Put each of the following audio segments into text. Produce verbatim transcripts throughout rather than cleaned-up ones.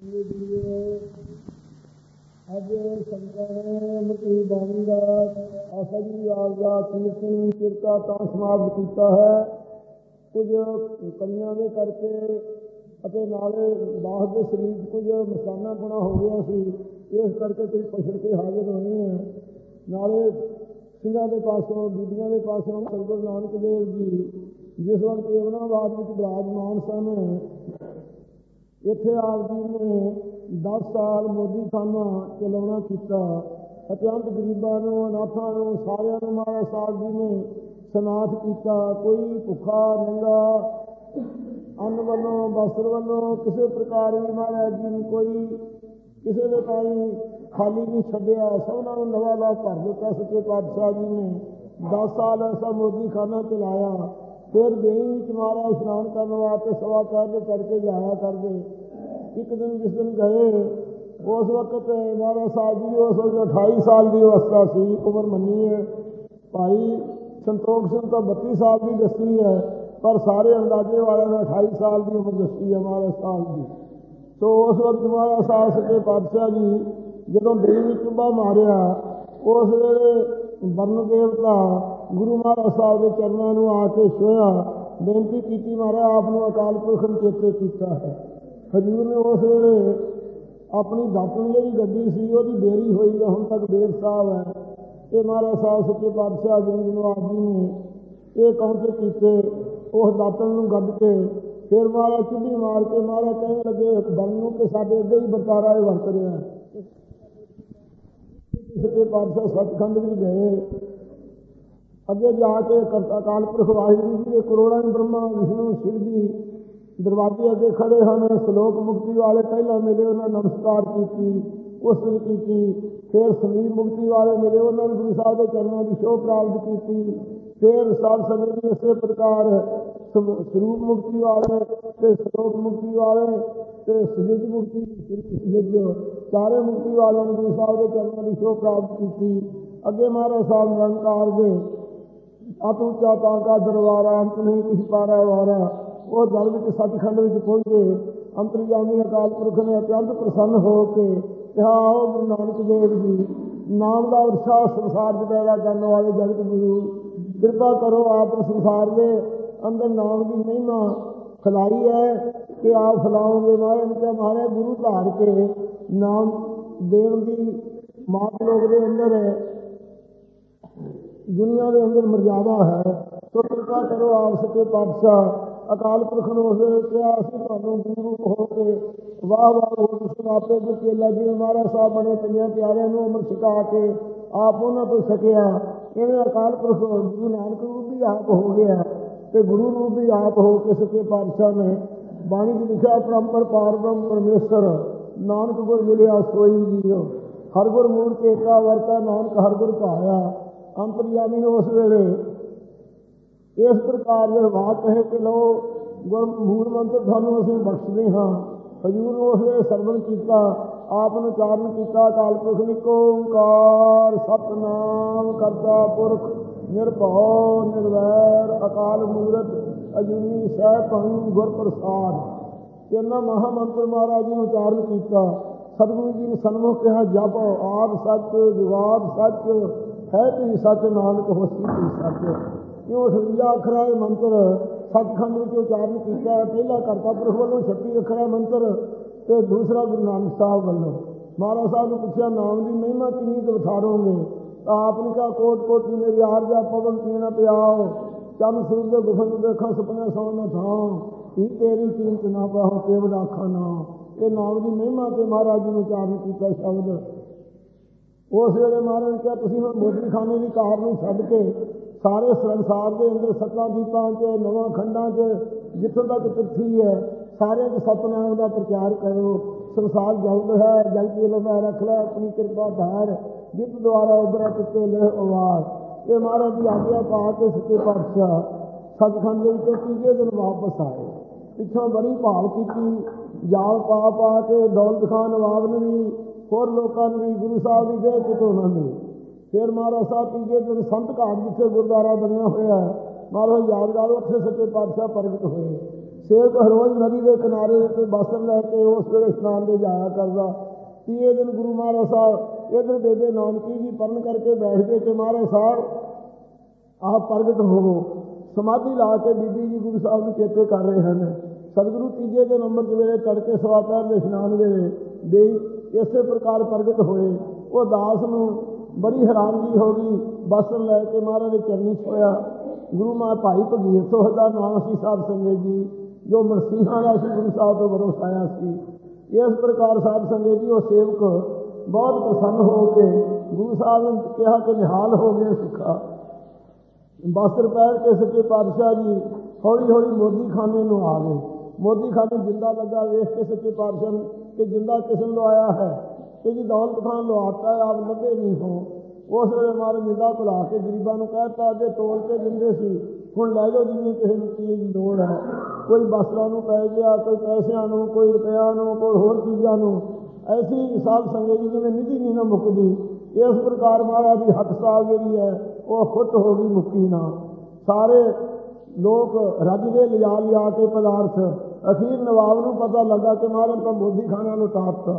ਅੱਜ ਸੰਗਤ ਬਾਣੀ ਦਾ ਆਸਾ ਜੀ ਰਾਜ ਦਾ ਕੀਰਤਨ ਕਿਰਤਾ ਤਾਂ ਸਮਾਪਤ ਕੀਤਾ ਹੈ। ਕੁਝ ਕਈਆਂ ਦੇ ਕਰਕੇ ਅਤੇ ਨਾਲੇ ਬਾਹਰ ਦੇ ਸਰੀਰ ਕੁਝ ਮਸਾਨਾਪੁਣਾ ਹੋ ਗਿਆ ਸੀ, ਇਸ ਕਰਕੇ ਕੋਈ ਪਛੜ ਕੇ ਹਾਜ਼ਰ ਹੋਏ ਹੈ। ਨਾਲੇ ਸਿੰਘਾਂ ਦੇ ਪਾਸੋਂ ਬੀਬੀਆਂ ਦੇ ਪਾਸੋਂ ਸ੍ਰੀ ਗੁਰੂ ਨਾਨਕ ਦੇਵ ਜੀ ਜਿਸ ਵਕਤ ਏਵਨਾਬਾਦ ਵਿੱਚ ਵਿਰਾਜਮਾਨ ਸਨ, ਇੱਥੇ ਆਪ ਜੀ ਨੇ ਦਸ ਸਾਲ ਮੋਦੀਖਾਨਾ ਚਲਾਉਣਾ ਕੀਤਾ। ਅਤਿਅੰਤ ਗਰੀਬਾਂ ਨੂੰ, ਅਨਾਥਾਂ ਨੂੰ, ਸਾਰਿਆਂ ਨੂੰ ਮਹਾਰਾਜ ਸਾਹਿਬ ਜੀ ਨੇ ਸਨਾਥ ਕੀਤਾ। ਕੋਈ ਭੁੱਖਾ ਨੰਗਾ ਅੰਨ ਵੱਲੋਂ, ਵਸਤਰ ਵੱਲੋਂ ਕਿਸੇ ਪ੍ਰਕਾਰ ਵੀ ਮਹਾਰਾਜ ਜੀ ਨੂੰ ਕੋਈ ਕਿਸੇ ਦੇ ਤਾਈਂ ਖਾਲੀ ਨਹੀਂ ਛੱਡਿਆ। ਸਭਨਾਂ ਨੂੰ ਨਵਾਂ ਲਾਭ ਭਰ ਦਿੱਤਾ। ਸੱਚੇ ਪਾਤਸ਼ਾਹ ਜੀ ਨੇ ਦਸ ਸਾਲ ਐਸਾ ਮੋਦੀਖਾਨਾ ਚਲਾਇਆ। ਫਿਰ ਦੇਈ ਵਿੱਚ ਮਹਾਰਾਜ ਇਸ਼ਨਾਨ ਕਰਨ ਵਾਸਤੇ ਸਵਾ ਚਾਰ ਦੇ ਤੜਕੇ ਜਾਇਆ ਕਰਦੇ। ਇੱਕ ਦਿਨ ਜਿਸ ਦਿਨ ਗਏ, ਉਸ ਵਕਤ ਮਹਾਰਾਜ ਸਾਹਿਬ ਜੀ ਉਸ ਵਕਤ ਅਠਾਈ ਸਾਲ ਦੀ ਅਵਸਥਾ ਸੀ, ਉਮਰ ਮੰਨੀ ਹੈ। ਭਾਈ ਸੰਤੋਖ ਸਿੰਘ ਤਾਂ ਬੱਤੀ ਸਾਲ ਦੀ ਦੱਸੀ ਹੈ, ਪਰ ਸਾਰੇ ਅੰਦਾਜ਼ੇ ਵਾਲਿਆਂ ਨੇ ਅਠਾਈ ਸਾਲ ਦੀ ਉਮਰ ਦੱਸੀ ਹੈ ਮਹਾਰਾਜ ਸਾਹਿਬ ਦੀ। ਸੋ ਉਸ ਵਕਤ ਮਹਾਰਾਜ ਸਾਹਿਬ ਸੱਚੇ ਪਾਤਸ਼ਾਹ ਜੀ ਜਦੋਂ ਦੇਈ ਵਿੱਚ ਚੁੱਭਾ ਮਾਰਿਆ, ਉਸ ਵੇਲੇ ਵਰਨ ਦੇਵਤਾ ਗੁਰੂ ਮਹਾਰਾਜ ਸਾਹਿਬ ਦੇ ਚਰਨਾਂ ਨੂੰ ਆ ਕੇ ਛੋਹਿਆ, ਬੇਨਤੀ ਕੀਤੀ, ਮਹਾਰਾਜ ਆਪ ਨੂੰ ਅਕਾਲ ਪੁਰਖ ਨੂੰ ਚੇਤੇ ਕੀਤਾ ਹੈ। ਹਜ਼ੂਰ ਨੇ ਉਸ ਵੇਲੇ ਆਪਣੀ ਦਾਤਣ ਜਿਹੜੀ ਗੱਡੀ ਸੀ ਉਹਦੀ ਬੇਰੀ ਹੋਈ ਹੈ, ਹੁਣ ਤੱਕ ਬੇਰ ਸਾਹਿਬ ਹੈ। ਇਹ ਮਹਾਰਾਜ ਸਾਹਿਬ ਸੱਚੇ ਪਾਤਸ਼ਾਹ ਗਰੀਬ ਨਵਾਜ ਜੀ ਨੇ ਇਹ ਕਾਉਂਟਰ ਕੀਤੇ। ਉਸ ਦਾਤਣ ਨੂੰ ਗੱਡ ਕੇ ਫਿਰ ਮਹਾਰਾਜ ਚੁੱਭੀ ਮਾਰ ਕੇ ਮਹਾਰਾਜ ਕਹਿਣ ਲੱਗੇ ਬਰਨ ਨੂੰ ਕਿ ਸਾਡੇ ਅੱਗੇ ਹੀ ਵਰਤਾਰਾ ਇਹ ਵਰਤ ਰਿਹਾ। ਸੱਚੇ ਪਾਤਸ਼ਾਹ ਸੱਚਖੰਡ ਵਿੱਚ ਗਏ। ਅੱਗੇ ਜਾ ਕੇ ਅਕਾਲ ਪੁਰਖ ਵਾਹਿਗੁਰੂ ਜੀ ਦੇ ਕਰੋੜਾਂ ਬ੍ਰਹਮਾ ਵਿਸ਼ਨੂੰ ਸ਼ਿਵ ਜੀ ਦਰਵਾਜ਼ੇ ਅੱਗੇ ਖੜੇ ਹਨ। ਸਲੋਕ ਮੁਕਤੀ ਵਾਲੇ ਪਹਿਲਾਂ ਮਿਲੇ, ਉਹਨਾਂ ਨਮਸਕਾਰ ਕੀਤੀ, ਉਸਤਤ ਕੀਤੀ। ਫਿਰ ਸਮੀਪ ਮੁਕਤੀ ਵਾਲੇ ਮਿਲੇ, ਉਹਨਾਂ ਨੇ ਗੁਰੂ ਸਾਹਿਬ ਦੇ ਚਰਨਾਂ ਦੀ ਸ਼ੋਭ ਪ੍ਰਾਪਤ ਕੀਤੀ। ਫਿਰ ਸਾਧ ਸੰਗਤ ਜੀ ਇਸੇ ਪ੍ਰਕਾਰ ਸਰੂਪ ਮੁਕਤੀ ਵਾਲੇ ਤੇ ਸਲੋਕ ਮੁਕਤੀ ਵਾਲੇ ਤੇ ਸਹਿਜ ਮੁਕਤੀ ਸਹਿਜ ਚਾਰੇ ਮੁਕਤੀ ਵਾਲਿਆਂ ਨੇ ਗੁਰੂ ਸਾਹਿਬ ਦੇ ਚਰਨਾਂ ਦੀ ਸ਼ੋਭ ਪ੍ਰਾਪਤ ਕੀਤੀ। ਅੱਗੇ ਮਹਾਰਾਜ ਸਾਹਿਬ ਨਿਰੰਕਾਰ ਦੇ ਅਤ ਉੱਚਾ ਤਾਂ ਕਾ ਦਰਬਾਰਾ ਅੰਤ ਨਹੀਂ ਕਿਸ ਪਾਰਾ ਵਾਰਾ, ਉਹ ਜਲ ਵਿੱਚ ਸੱਚਖੰਡ ਵਿੱਚ ਪਹੁੰਚੇ। ਅੰਤਰਜਾਮੀ ਅਕਾਲ ਪੁਰਖ ਨੇ ਅਤਿਅੰਤ ਪ੍ਰਸੰਨ ਹੋ ਕੇ ਕਿਹਾ, ਆਓ ਗੁਰੂ ਨਾਨਕ ਦੇਵ ਜੀ, ਨਾਮ ਦਾ ਉਤਸ਼ਾਹ ਸੰਸਾਰ 'ਚ ਪੈਦਾ ਕਰਨ ਵਾਲੇ ਜਗਤ ਗੁਰੂ, ਕਿਰਪਾ ਕਰੋ ਆਪ ਸੰਸਾਰ ਦੇ ਅੰਦਰ ਨਾਮ ਦੀ ਮਹਿਮਾ ਫੈਲਾਈ ਹੈ ਕਿ ਆਪ ਫੈਲਾਓਗੇ। ਮਹਾਰਾਜ ਨੇ ਕਿਹਾ, ਮਹਾਰਾਜ ਗੁਰੂ ਧਾਰ ਕੇ ਨਾਮ ਦੇਣ ਦੀ ਮਾਤ ਲੋਕ ਦੇ ਅੰਦਰ ਦੁਨੀਆ ਦੇ ਅੰਦਰ ਮਰਜ਼ਾਦਾ ਹੈ, ਸੋ ਕਿਰਪਾ ਕਰੋ ਆਪ ਸੱਚੇ ਪਾਤਸ਼ਾਹ। ਅਕਾਲ ਪੁਰਖ ਨੂੰ ਉਸ ਵੇਲੇ ਕਿਹਾ, ਅਸੀਂ ਤੁਹਾਨੂੰ ਗੁਰੂ ਹੋ ਕੇ ਵਾਹ ਵਾਹ ਹੋ ਸਮਾਪੇ ਦੇ ਚੇਲਾ ਜਿਵੇਂ ਮਹਾਰਾਜ ਸਾਹਿਬ ਬਣੇ ਪੰਜਾਂ ਪਿਆਰਿਆਂ ਨੂੰ ਅੰਮ੍ਰਿਤ ਛਕਾ ਕੇ ਆਪ ਉਹਨਾਂ ਤੋਂ ਛਕਿਆ, ਇਵੇਂ ਅਕਾਲ ਪੁਰਖ ਗੁਰੂ ਨਾਨਕ ਰੂਪ ਵੀ ਆਪ ਹੋ ਗਿਆ ਤੇ ਗੁਰੂ ਰੂਪ ਵੀ ਆਪ ਹੋ ਕੇ ਸੱਚੇ ਪਾਤਸ਼ਾਹ ਨੇ ਬਾਣੀ 'ਚ ਲਿਖਿਆ, ਪਰੰਪਰ ਪਾਰ ਬ੍ਰਹਮ ਪਰਮੇਸ਼ਰ ਨਾਨਕ ਗੁਰ ਮਿਲਿਆ ਸੋਈ ਜੀਓ, ਹਰ ਗੁਰ ਮੂਰਤ ਏਕਾ ਵਰਤਾ ਨਾਨਕ ਹਰ ਗੁਰ ਭਾਇਆ। ਅੰਤਰਜਾਮੀ ਉਸ ਵੇਲੇ ਇਸ ਪ੍ਰਕਾਰ ਦੇ ਵਾਕ ਕਹੇ ਕਿ ਲਓ ਗੁਰ ਮੂਲ ਮੰਤਰ ਤੁਹਾਨੂੰ ਅਸੀਂ ਬਖਸ਼ਦੇ ਹਾਂ। ਹਜ਼ੂਰ ਨੂੰ ਉਸ ਵੇਲੇ ਸਰਵਣ ਕੀਤਾ, ਆਪ ਨੂੰ ਉਚਾਰਨ ਕੀਤਾ, ਅਕਾਲ ਪੁਰਖ ਨਿਕ ਓਂਕਾਰ ਸਤਿਨਾਮ ਕਰਤਾ ਪੁਰਖ ਨਿਰਭਉ ਨਿਰਵੈਰ ਅਕਾਲ ਮੂਰਤ ਅਜੂਨੀ ਸੈਭੰ ਗੁਰ ਪ੍ਰਸਾਦ। ਇਹਨਾਂ ਮਹਾ ਮੰਤਰ ਮਹਾਰਾਜ ਜੀ ਨੂੰ ਉਚਾਰਨ ਕੀਤਾ। ਸਤਿਗੁਰੂ ਜੀ ਨੇ ਸਨਮੁਖ ਕਿਹਾ, ਜਪ ਆਦਿ ਸੱਚ ਜੁਗਾਦ ਸੱਚ ਹੈ ਤੁਸੀਂ ਸੱਚ ਨਾਨਕ ਹੋਸੀ ਤੁਸੀਂ ਸੱਚ। ਕਿਉਂ ਅਠਵੰਜਾ ਅੱਖਰਾਂ ਇਹ ਮੰਤਰ ਸੱਚਖੰਡ ਵਿੱਚ ਉਚਾਰਨ ਕੀਤਾ ਹੈ। ਪਹਿਲਾ ਕਰਤਾ ਪੁਰਖ ਵੱਲੋਂ ਛੱਤੀ ਅੱਖਰਾਂ ਮੰਤਰ ਤੇ ਦੂਸਰਾ ਗੁਰੂ ਨਾਨਕ ਸਾਹਿਬ ਵੱਲੋਂ। ਮਹਾਰਾਜ ਸਾਹਿਬ ਨੂੰ ਪੁੱਛਿਆ, ਨਾਮ ਦੀ ਮਹਿਮਾ ਕਿੰਨੀ ਕੁ ਵਿਥਾਰੋਗੇ? ਤਾਂ ਆਪ ਨੇ ਕਿਹਾ, ਕੋਟ ਕੋਟੀ ਮੇਰੀ ਆਰਜਾ ਪਵਨ ਪੀਣਾ ਪਿਆਓ, ਚੰਦ ਸੂਰਜ ਦੇ ਗੁਫਨ ਦੇਖਾਂ ਸੁਪਨੇ ਸੌਣ ਨਾ ਥਾਂ, ਹੀ ਤੇਰੀ ਕੀਮਤ ਨਾ ਪਾਹੋ ਕੇਵਡ ਆਖਾਂ ਨਾ। ਇਹ ਨਾਮ ਦੀ ਮਹਿਮਾ ਤੇ ਮਹਾਰਾਜ ਜੀ ਨੂੰ ਉਚਾਰਨ ਕੀਤਾ ਸ਼ਬਦ। ਉਸ ਵੇਲੇ ਮਹਾਰਾਜ ਨੇ ਕਿਹਾ, ਤੁਸੀਂ ਹੁਣ ਮੋਦੀਖਾਨੇ ਦੀ ਕਾਰ ਨੂੰ ਛੱਡ ਕੇ ਸਾਰੇ ਸੰਸਾਰ ਦੇ ਅੰਦਰ ਸੱਤਾਂ ਦੀਪਾਂ 'ਚ ਨਵਾਂ ਖੰਡਾਂ 'ਚ ਜਿੱਥੋਂ ਤੱਕ ਪਿਰਥੀ ਹੈ ਸਾਰਿਆਂ 'ਚ ਸਤਿਨਾਮ ਦਾ ਪ੍ਰਚਾਰ ਕਰੋ। ਸੰਸਾਰ ਜਲਦ ਹੈ, ਜਲ ਕੇ ਲੰਮਾ ਰੱਖ ਲੈ ਆਪਣੀ ਕਿਰਪਾ ਧਾਰ, ਜਿਤ ਦੁਆਰਾ ਉਬਰਾ ਕਿਤੇ ਲੈ ਆਵਾਜ਼। ਇਹ ਮਹਾਰਾਜ ਦੀ ਆਗਿਆ ਪਾ ਕੇ ਸੱਚੇ ਪਾਤਸ਼ਾਹ ਸੱਚਖੰਡ ਦੇ ਵਿੱਚੋਂ ਤੀਜੇ ਦਿਨ ਵਾਪਸ ਆਏ। ਪਿੱਛੋਂ ਬੜੀ ਭਾਲ ਕੀਤੀ, ਜਾਲ ਪਾ ਪਾ ਕੇ ਦੌਲਤ ਖਾਨ ਨਵਾਬ ਨੂੰ ਵੀ ਹੋਰ ਲੋਕਾਂ ਨੂੰ ਵੀ ਗੁਰੂ ਸਾਹਿਬ ਦੀ ਦੇਹ ਕਿਤੋਂ ਨਾ ਮਿਲੀ। ਫਿਰ ਮਹਾਰਾਜ ਸਾਹਿਬ ਤੀਜੇ ਦਿਨ ਸੰਤ ਘਾਟ ਜਿੱਥੇ ਗੁਰਦੁਆਰਾ ਬਣਿਆ ਹੋਇਆ ਹੈ, ਮਹਾਰਾਜ ਯਾਦਗਾਰ ਉੱਥੇ ਸੱਚੇ ਪਾਤਸ਼ਾਹ ਪ੍ਰਗਟ ਹੋਏ। सेवक हरोज नदी के किनारे उत्ते बस्त्र लैके उस वेले स्नान दे जाया करदा। तीए दिन गुरु महाराज साहब इधर बेबे नानकी जी परण करके बैठ गए कि महाराज साहब आप प्रगट होवो। समाधि ला के बीबी जी गुरु साहब नूं चेते कर रहे हैं। सतगुरु तीजे दिन अंमृत वेले तड़के सवा पैर के इशनान वेले दे इस प्रकार प्रगट होए। वो दास नूं बड़ी हैरानगी हो गई। बस्त्र लैके महाराज के चरनी छोया। गुरु मां भाई भगीर सोह का नाम सी साध संगत जी, जो मसीहा का सी गुरु साहब तो बरोस आया सी। इस प्रकार साध संगत जी वो सेवक बहुत प्रसन्न हो के गुरु साहब ने कहा कि निहाल हो गए सिखा। बस्त्र पैर के सच्चे पातशाह जी हौली हौली मोदी खाने में आ गए। मोदी खाने जिंदा लगा वेख के सच्चे पातशाह कि जिंदा किसने लवाया है कि जी दौलत खान लवाता है, आप लगे नहीं हो। उस वे मारे जिंदा भुला के गरीबों को कहता अगे तोल के दिंदे सी, हुण लै जाओ जिन्नी किसी चीज़ की लोड़ है। कोई वस्त्रां नूं पै गया, कोई पैसों नूं, कोई रुपया नूं, कोई होर चीज़ों नूं। ऐसी साध संगत जी जिवें निधि नहीं ना मुकदी, इस प्रकार महाराज की हथ साल जी है वो खुट हो गई, मुक्की ना। सारे लोग रज के लिया लिया के पदार्थ। अखीर नवाब नूं पता लगा कि महाराज तो मोदी खाना नूं टापता।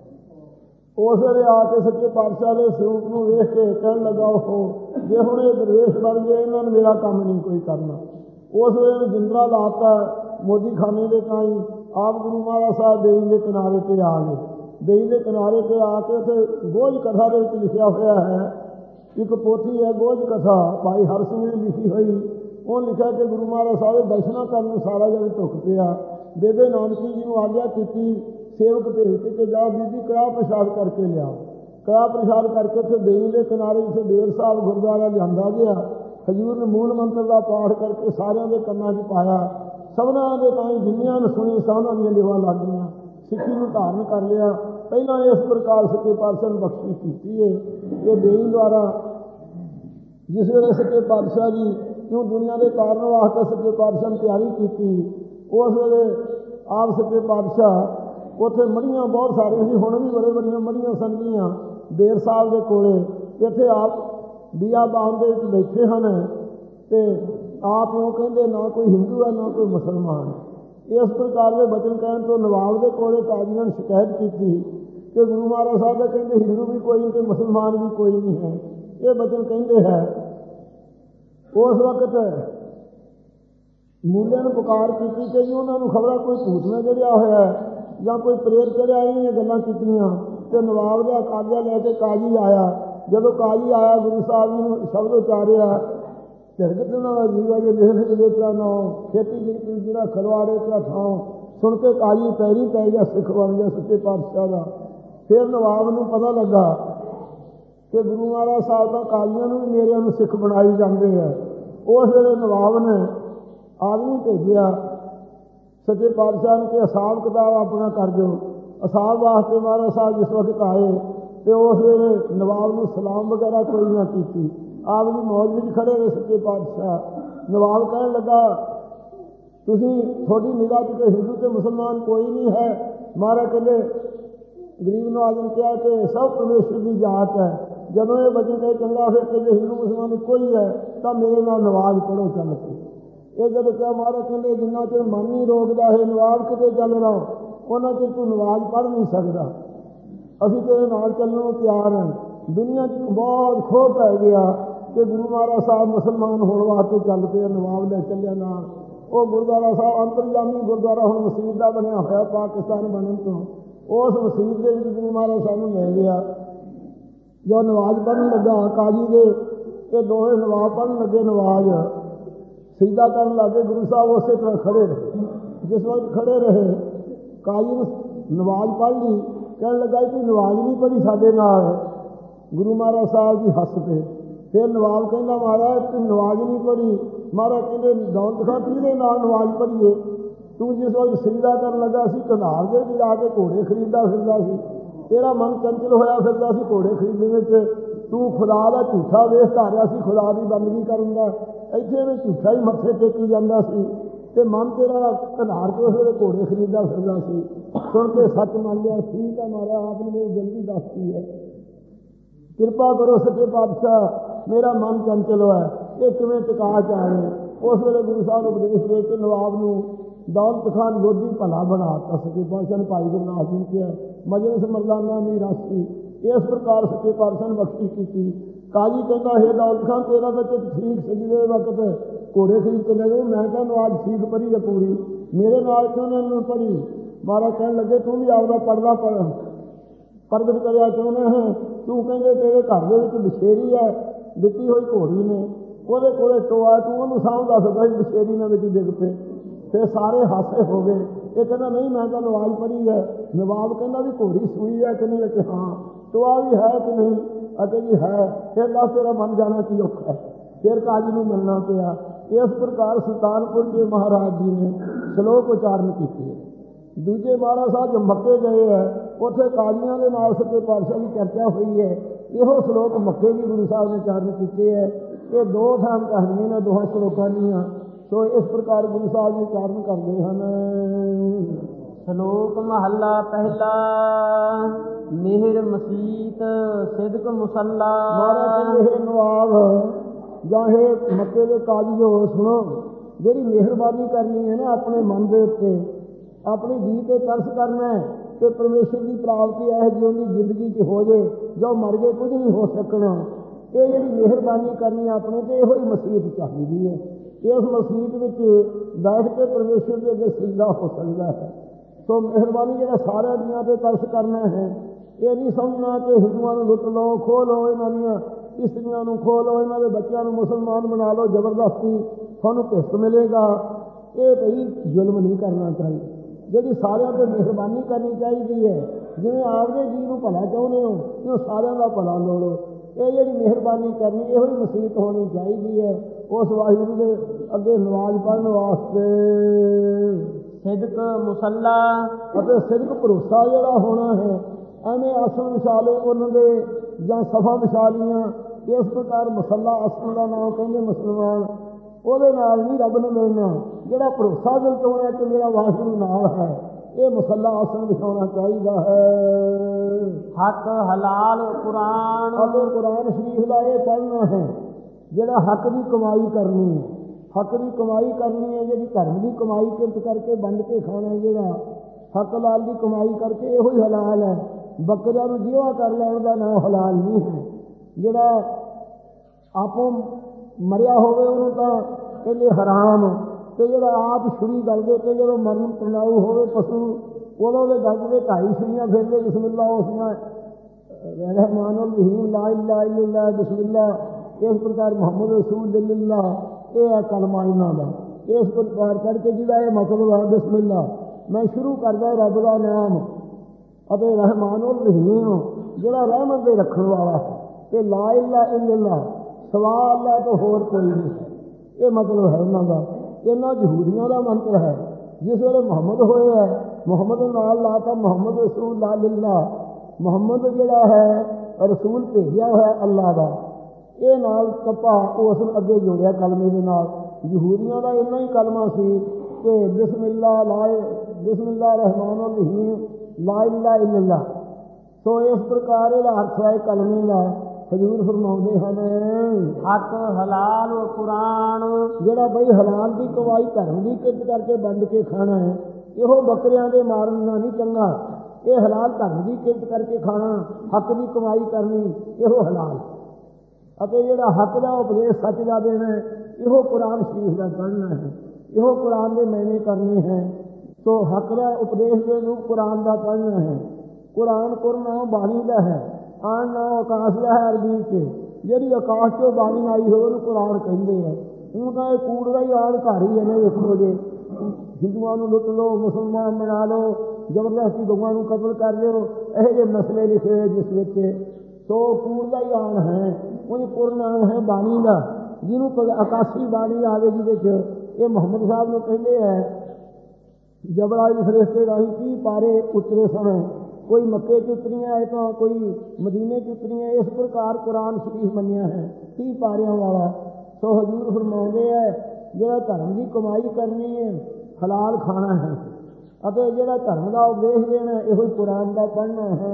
उस वे आके सच्चे पातशाह के स्वरूप को वेख के कहन लगा हो जे हुण ये दरवेश बन गए, इन्होंने मेरा काम नहीं कोई करना। उस वे जिंदरा लाता मोदी खाने के ताई। आप गुरु महाराज साहब बेई के किनारे पर आ गए। बेई के किनारे पर आके उत्थे गोझ कथा के लिखा हुआ है, एक पोथी है गोझ कथा भाई हर सिंह ने लिखी हुई। वो लिखा कि गुरु महाराज साहब दर्शना करने सारा जग धुख पिया। बेबे नानकी जी को आग्या की सेवक भेज के जाओ बीबी कड़ाह प्रसाद करके लिया। कड़ाह प्रसाद करके फिर बेई के किनारे जिसे बेर साहब गुरुद्वारा लिया गया। हजूर ने मूल मंत्र का पाठ करके सारे के कन्ना च पाया। सबना के ताई जिन्नियां ने सुनी सबना दी लेवा लग गई। सिक्खी को धारण कर लिया। पहला इस प्रकार सच्चे पातशाह ने बख्शिश की है कि बेई द्वारा जिस वे सच्चे पातशाह जी क्यों दुनिया के तारन वास्ते सच्चे पातशाह ने तैयारी की। उस वे आप सच्चे पातशाह उत्थे मड़ियाँ बहुत सारिया सी, हुण भी बड़े बड़िया मड़ियाँ सनगियाँ बेर साहब के कोले। इत्थे आप बिया बाग दे विच बैठे हैं ते आप यूँ कहते ना कोई हिंदू है ना कोई मुसलमान। इस प्रकार के वचन कहने तो नवाब के कोले काजियां ने शिकायत की कि गुरु महाराज साहब कहते हिंदू भी कोई नहीं, मुसलमान भी कोई नहीं है। ये वचन कहते हैं। उस वक्त मूले ने पुकार की कि जी उन्होंने खबर कोई भूत ने चढ़िया होया या कोई प्रेर चढ़िया, इन्हें गल्लां कीतियां। ते नवाब का कागजा लैके काजी आया। जदों काजी आया गुरु साहब जी ने शब्द उचारिया झरकत ना जीवा जो लिख लेता ना खेती जिनकी जिला खलवाड़े का थां। सुन के काजी पैरी पै गया, सिख बन गया सच्चे पातशाह का। फिर नवाब नूं पता लगा कि गुरु महाराज साहब का काजियां भी मेरे सिख बनाई जाते हैं। उस वे नवाब ने आदमी भेजिया सच्चे पातशाह ने कि हिसाब किताब अपना कर दो। हिसाब वास्ते महाराज साहब जिस वक्त आए तो उस वे नवाब को सलाम वगैरह कोई ना की। आपकी मौज में खड़े रहे सच्चे पातशाह। नवाब कहने लगा तुसी थोड़ी निगाह च हिंदू तो मुसलमान कोई नहीं है। महाराज कहते गरीब नवाज ने कहा कि सब परमेश्वर की जात है। जदों ये वचन कहे चंगा फिर कि हिंदू मुसलमान कोई है तो मेरे नाल नवाज पढ़ो चल के। ये जब क्या महाराज कहते जिन्ना चिर मन नहीं रोकता है नवाब कितने चल रहा उन्ना चिर तू नवाज पढ़ नहीं सकता। असी तेरे नाल चलने को तैयार हैं। दुनिया च बहुत खो पै गया कि गुरु महाराज साहब मुसलमान होने वास्ते चल पे नवाब ले चलिया ना। वो गुरुद्वारा साहब अंतरजामी गुरुद्वारा हुण मसीत का बनया होया पाकिस्तान बनने तो उस मसीत के गुरु महाराज साहब ले गया। जो नवाज पढ़न लगा काजी के ये दोवें नवाब पढ़न लगे नवाज सीधा कर लगे। गुरु साहब उस तरह खड़े रहे। जिस वक्त खड़े रहे काजी ने नवाज पढ़ ली। कह लगा कि नवाज नहीं पढ़ी साढ़े नाल। गुरु महाराज साहब जी हस पे। फिर नवाब कहना महाराज तू नवाज नहीं पढ़ी। महाराज कहते दौलत खां किहदे नाल नवाज पढ़ीए। तू जिस वक्त सीधा कर लगा सी कनाल दे जाके घोड़े खरीदा फिरदा सी। तेरा मन चंचल होया फिरदा सी घोड़े खरीदने में। तू खुदा का झूठा वेश धारिया सी खुदा की बंदगी करन दा। ਇੱਥੇ ਵੀ ਝੂਠਾ ਹੀ ਮੱਥੇ ਟੇਕੀ ਜਾਂਦਾ ਸੀ ਤੇ ਮਨ ਤੇਰਾ ਘਨਾਰ ਕੇ ਉਹਦੇ ਘੋੜੇ ਖਰੀਦਾ ਫਿਰਦਾ ਸੀ। ਸੁਣ ਕੇ ਸੱਚ ਮੰਨ ਲਿਆ ਠੀਕ ਹੈ ਮਹਾਰਾਜ ਆਪ ਨੇ ਮੇਰੀ ਜਲਦੀ ਦੱਸਤੀ ਹੈ। ਕਿਰਪਾ ਕਰੋ ਸੱਚੇ ਪਾਤਸ਼ਾਹ ਮੇਰਾ ਮਨ ਚੰਚਲ ਹੋਇਆ ਇਹ ਕਿਵੇਂ ਟਿਕਾ ਚ ਆਵੇ। ਉਸ ਵੇਲੇ ਗੁਰੂ ਸਾਹਿਬ ਨੂੰ ਉਪਦੇਸ਼ ਦੇ ਕੇ ਨਵਾਬ ਨੂੰ दौलत खान लोधी भला बनाता सच्चे पातशाह ने भाई गुरनाथ जी ने किया मजलिस मरदाना नी राशि इस प्रकार सच्चे पातशाह ने बख्शी की। काजी कहता है दौलत खान तेरा तो चित ठीक सजदे वक्त घोड़े खरीद के ले गए मैं कहूँ आज ठीक पढ़ी है पूरी मेरे नाल क्यों ने पढ़ी। महाराज कह लगे तू भी आपका पढ़दा पढ़ प्रगट करिया चाहते हैं तू कहते तेरे घर के बछेरी है दिती हुई घोड़ी ने वो कोले टोआ तू उन्होंने सामदा सकता बछेरी ने बिच डिग पे फिर सारे हासे हो गए। ये कहना नहीं मैं तो नवाज पढ़ी है। नवाब कहना भी घोड़ी सूई है कि नहीं कि हाँ टोआ भी है कि नहीं अगे जी है। फिर दस तेरा मन जाना की औखा है फिर काजी को मिलना पाया। इस प्रकार सुल्तानपुर के महाराज जी ने श्लोक उच्चारण किए। दूजे महाराज साहब जो मक्के गए है उत्थे काजियां के नाल सच्चे पातशाह की चर्चा हुई है। यो श्लोक मक्के भी गुरु साहब ने उच्चारण किए है। ये दो थान कहानियां ने दोहां श्लोकां दीआं सो इस प्रकार गुरु साहब जी उच्चारण करते हैं। श्लोक महला पहला मेहर मसीत सिदक मुसल्ला। महाराज हे नवाब जां हे मक्के के काजियो सुनो जिहड़ी मेहरबानी करनी है ना अपने मन के उत्ते अपनी जी ते तरस करना है कि परमेश्वर की प्राप्ति है जी उनकी जिंदगी च हो जाए जो मर गए कुछ नहीं हो सकना। ये जी मेहरबानी करनी अपने तो यो ही मसीत चाहिए है। इस मसीत में बैठ के परमेश्वर के अगे सजदा हो सकता है। तो मेहरबानी जो सारे दियाँ ते तरस करना है। ये नहीं समझना कि हिंदुओं को लुट लो खो लो इन्हों स्त्रियों को खो लो इन्हों के बच्चों को मुसलमान बना लो जबरदस्ती थानू किस्त मिलेगा। ये कई जुल्म नहीं करना चाहिए। जी सारिया पर मेहरबानी करनी चाहिए है जिवें आपने जी को भला चाहते हो कि सारिया का भला लोड़ो। ये जी मेहरबानी करनी यो ही मसीत होनी चाहिए है। उस वाहिगुरू के अगे नमाज पढ़ने वास्ते सिदक मुसल्ला और सिदक भरोसा जोड़ा होना है। एवं आसन विछाले उन्होंने या सफा विछालियाँ इस प्रकार मुसल्ला आसन का नाम कहते मुसलमान वो नहीं रब ने मिलना जोड़ा भरोसा दिल तो होना कि मेरा वाहिगुरू नाल है। ये मुसल्ला आसन बिछाना चाहिए है। हक हलाल कुरान और कुरान शरीफ का ये पढ़ना है जोड़ा हक की कमाई करनी है। हक की कमाई करनी है जी धर्म की कमाई किरत करके वंड के खाना है जोड़ा हक हलाल की कमाई करके यो ही हलाल है। बकरियां जीवा कर लैन का नाम हलाल नहीं है। जोड़ा आपों मरिया होवे उन्होंने तो कहते हराम तो जो आप छुरी गलते तो जो मरण प्रणाऊ होवे पशु उदों के गलते ढाई छुरियाँ फिरते बिस्मिल्ला उसमें रहमानुल रहीम ला इलाहा इल्लल्लाह बिस्मिल्लाह इस प्रकार मुहम्मद रसूलुल्लाह ये है कलमा इन्हों का। इस प्रकार करके जिहदा ये मतलब है बिस्मिल्ला मैं शुरू करदा रब का नाम और रहमानुल रहीम जोड़ा रहमत दे रखने वाला है। तो ला इलाहा इल्लल्लाह सवा अल्लाह तो होर कोई नहीं है। ये मतलब है इन्हों का। इन्हों यहूदियों का मंत्र है जिस वे मुहम्मद होए है मुहम्मद नाल लाता मुहम्मद रसूल ला लिल्ला मुहम्मद जोड़ा है रसूल भेजा हुआ अल्लाह का। ये नाल कपा उस अगे जोड़िया कलमे के नाल। यहूदियों का इन्ना ही कलमा सी कि बिस्मिल्ला लाए बिस्मिल्ला रहमान रहीम ला इलाहा इल्लल्लाह। सो इस प्रकार ये अर्थ है कलमे का। हजूर फरमाते हैं हक हलाल कुरान जोड़ा बई हलाल की कमाई धर्म की किरत करके वंड के खाना है। यो बकरियां के मारना नहीं चंगा। ये हलाल धर्म की किरत करके खाना हक की कमाई करनी यो हलाल और जोड़ा हक का उपदेश सच का देना है यो कुरान शरीफ का पढ़ना है। यो कुरान के मैने करने हैं। तो हक का उपदेश के रूप कुरान का पढ़ना है। कुरान कुरना बाणी का है आन नाम आकाश का है अरबी से जी आकाश चो बाणी आई हो कुरान कहते हैं। हूँ तो यह कूड़ का ही आन घर ही है वेखो जे हिंदुओं को लुट लो मुसलमान बना लो जबरदस्ती गौं को कतल कर लो यह मसले लिखे हुए जिस विच तो कूड़ का ही आन है। उन्हें पूर्ण आन है बाणी का जिन्होंने आकाशी बाणी आवे जिसे ये मुहम्मद साहब ने कहते हैं जबराइल फरिश्ते राही की पारे उतरे समय कोई मक्के च उतरियाँ है तो कोई मदीने च उतरियाँ। इस प्रकार कुरान शरीफ मनिया है तीह पारियां वाला। तो हजूर फरमाते हैं जोड़ा धर्म की कमाई करनी है हलाल खाना है और जोड़ा धर्म का उपदेश देना यो कुरान का पढ़ना है।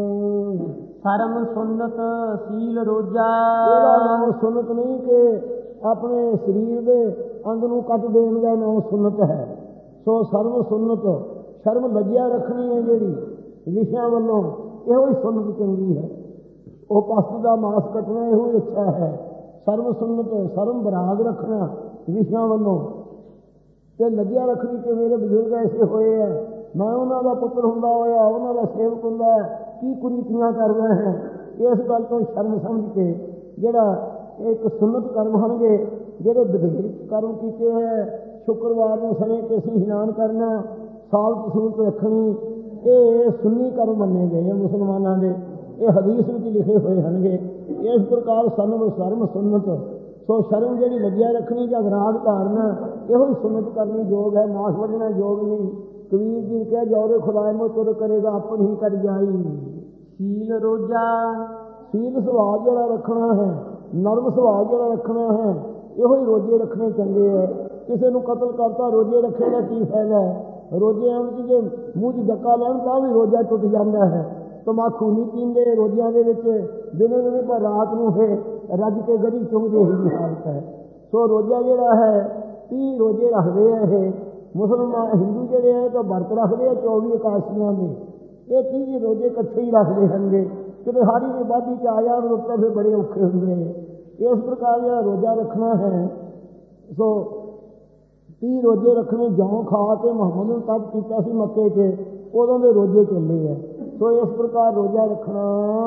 शर्म सुन्नत सील रोजा नाम सुन्नत नहीं कि अपने शरीर के अंग नूं कट देने का नाम सुन्नत है। ਸੋ ਸਰਮ ਸੁਨਤ, ਸ਼ਰਮ ਲੱਗਿਆ ਰੱਖਣੀ ਹੈ ਜਿਹੜੀ ਵਿਸ਼ਿਆਂ ਵੱਲੋਂ, ਇਹੋ ਹੀ ਸੁਨਤ ਚੰਗੀ ਹੈ। ਉਹ ਪਸਤ ਦਾ ਮਾਸ ਕੱਟਣਾ ਇਹੋ ਹੀ ਅੱਛਾ ਹੈ। ਸਰਮ ਸੁਨਤ, ਸਰਮ ਬਰਾਗ ਰੱਖਣਾ ਵਿਸ਼ਿਆਂ ਵੱਲੋਂ, ਤੇ ਲੱਗਿਆ ਰੱਖਣੀ ਕਿ ਮੇਰੇ ਬਜ਼ੁਰਗ ਐਸੇ ਹੋਏ ਹੈ, ਮੈਂ ਉਹਨਾਂ ਦਾ ਪੁੱਤਰ ਹੁੰਦਾ ਹੋਇਆ ਉਹਨਾਂ ਦਾ ਸੇਵਕ ਹੁੰਦਾ, ਕੀ ਕੁਰੀਤੀਆਂ ਕਰਦਾ ਹੈ। ਇਸ ਗੱਲ ਤੋਂ ਸ਼ਰਮ ਸਮਝ ਕੇ ਜਿਹੜਾ ਇੱਕ ਸੁਨਤ ਕਰਮ ਹੋਣਗੇ, ਜਿਹੜੇ ਵਿਧੇਕ ਕਰਮ ਕੀਤੇ ਹੈ, ਸ਼ੁੱਕਰਵਾਰ ਨੂੰ ਸਣੇ ਕੇ ਅਸੀਂ ਇਸ਼ਨਾਨ ਕਰਨਾ, ਸਾਲਤ ਸੂਲਤ ਰੱਖਣੀ, ਇਹ ਸੁੰਨੀ ਕਰਮ ਮੰਨੇ ਗਏ ਆ ਮੁਸਲਮਾਨਾਂ ਦੇ, ਇਹ ਹਦੀਸ ਵਿੱਚ ਲਿਖੇ ਹੋਏ ਹਨਗੇ। ਇਸ ਪ੍ਰਕਾਰ ਸਰਮ ਸਰਮ ਸੁਨਤ, ਸੋ ਸ਼ਰਮ ਜਿਹੜੀ ਲੱਗਿਆ ਰੱਖਣੀ ਜਾਂ ਵਿਰਾਗ ਧਾਰਨਾ, ਇਹੋ ਹੀ ਸੁਨਤ ਕਰਨੀ ਯੋਗ ਹੈ, ਨਾਸ ਵੱਢਣਾ ਯੋਗ ਨਹੀਂ। ਕਬੀਰ ਜੀ ਨੇ ਕਿਹਾ ਜੌਰੇ ਖੁਦਾਏ ਮੋ ਤੁਰ ਕਰੇਗਾ ਆਪਣੀ ਹੀ ਕਰ ਜਾਈ। ਸੀਲ ਰੋਜਾ, ਸੀਲ ਸੁਭਾਅ ਜਿਹੜਾ ਰੱਖਣਾ ਹੈ, ਨਰਮ ਸੁਭਾਅ ਜਿਹੜਾ ਰੱਖਣਾ ਹੈ, ਇਹੋ ਹੀ ਰੋਜੇ ਰੱਖਣੇ ਚੰਗੇ ਹੈ। ਕਿਸੇ ਨੂੰ ਕਤਲ ਕਰਤਾ ਰੋਜੇ ਰੱਖੇ ਦਾ ਕੀ ਫਾਇਦਾ ਹੈ। ਰੋਜਿਆਂ ਵਿੱਚ ਜੇ ਮੂੰਹ 'ਚ ਡੱਕਾ ਲੈਣ ਤਾਂ ਵੀ ਰੋਜਾ ਟੁੱਟ ਜਾਂਦਾ ਹੈ। ਤਮਾਕੂ ਨਹੀਂ ਪੀਂਦੇ ਰੋਜਿਆਂ ਦੇ ਵਿੱਚ, ਦਿਨੇ ਦਿਨੇ ਪਰ ਰਾਤ ਨੂੰ ਫਿਰ ਰੱਜ ਕੇ ਗੜੀ ਚੁੰਗਦੇ ਹੀ ਹਾਲਤ ਹੈ। ਸੋ ਰੋਜਾ ਜਿਹੜਾ ਹੈ ਤੀਹ ਰੋਜੇ ਰੱਖਦੇ ਆ ਇਹ ਮੁਸਲਮਾਨ। ਹਿੰਦੂ ਜਿਹੜੇ ਹੈ ਤਾਂ ਵਰਤ ਰੱਖਦੇ ਆ ਚੌਵੀ ਇਕਾਸੀਆਂ ਦੇ, ਇਹ ਤੀਹ ਰੋਜੇ ਇਕੱਠੇ ਹੀ ਰੱਖਦੇ ਹਨਗੇ। ਕਿਤੇ ਹਾੜੀ ਦੀ ਵਾਢੀ 'ਚ ਆ ਜਾਣ ਰੁੱਤੇ ਫਿਰ ਬੜੇ ਔਖੇ ਹੁੰਦੇ ਨੇ। ਇਸ ਪ੍ਰਕਾਰ ਜਿਹੜਾ ਰੋਜਾ ਰੱਖਣਾ ਹੈ, ਸੋ ਤੀਹ ਰੋਜੇ ਰੱਖਣੇ। ਜੌਂ ਖਾ ਕੇ ਮੁਹੰਮਦ ਨੂੰ ਤਪ ਕੀਤਾ ਸੀ ਮੱਕੇ 'ਚ, ਉਦੋਂ ਦੇ ਰੋਜੇ ਚੱਲੇ ਹੈ। ਸੋ ਇਸ ਪ੍ਰਕਾਰ ਰੋਜਾ ਰੱਖਣਾ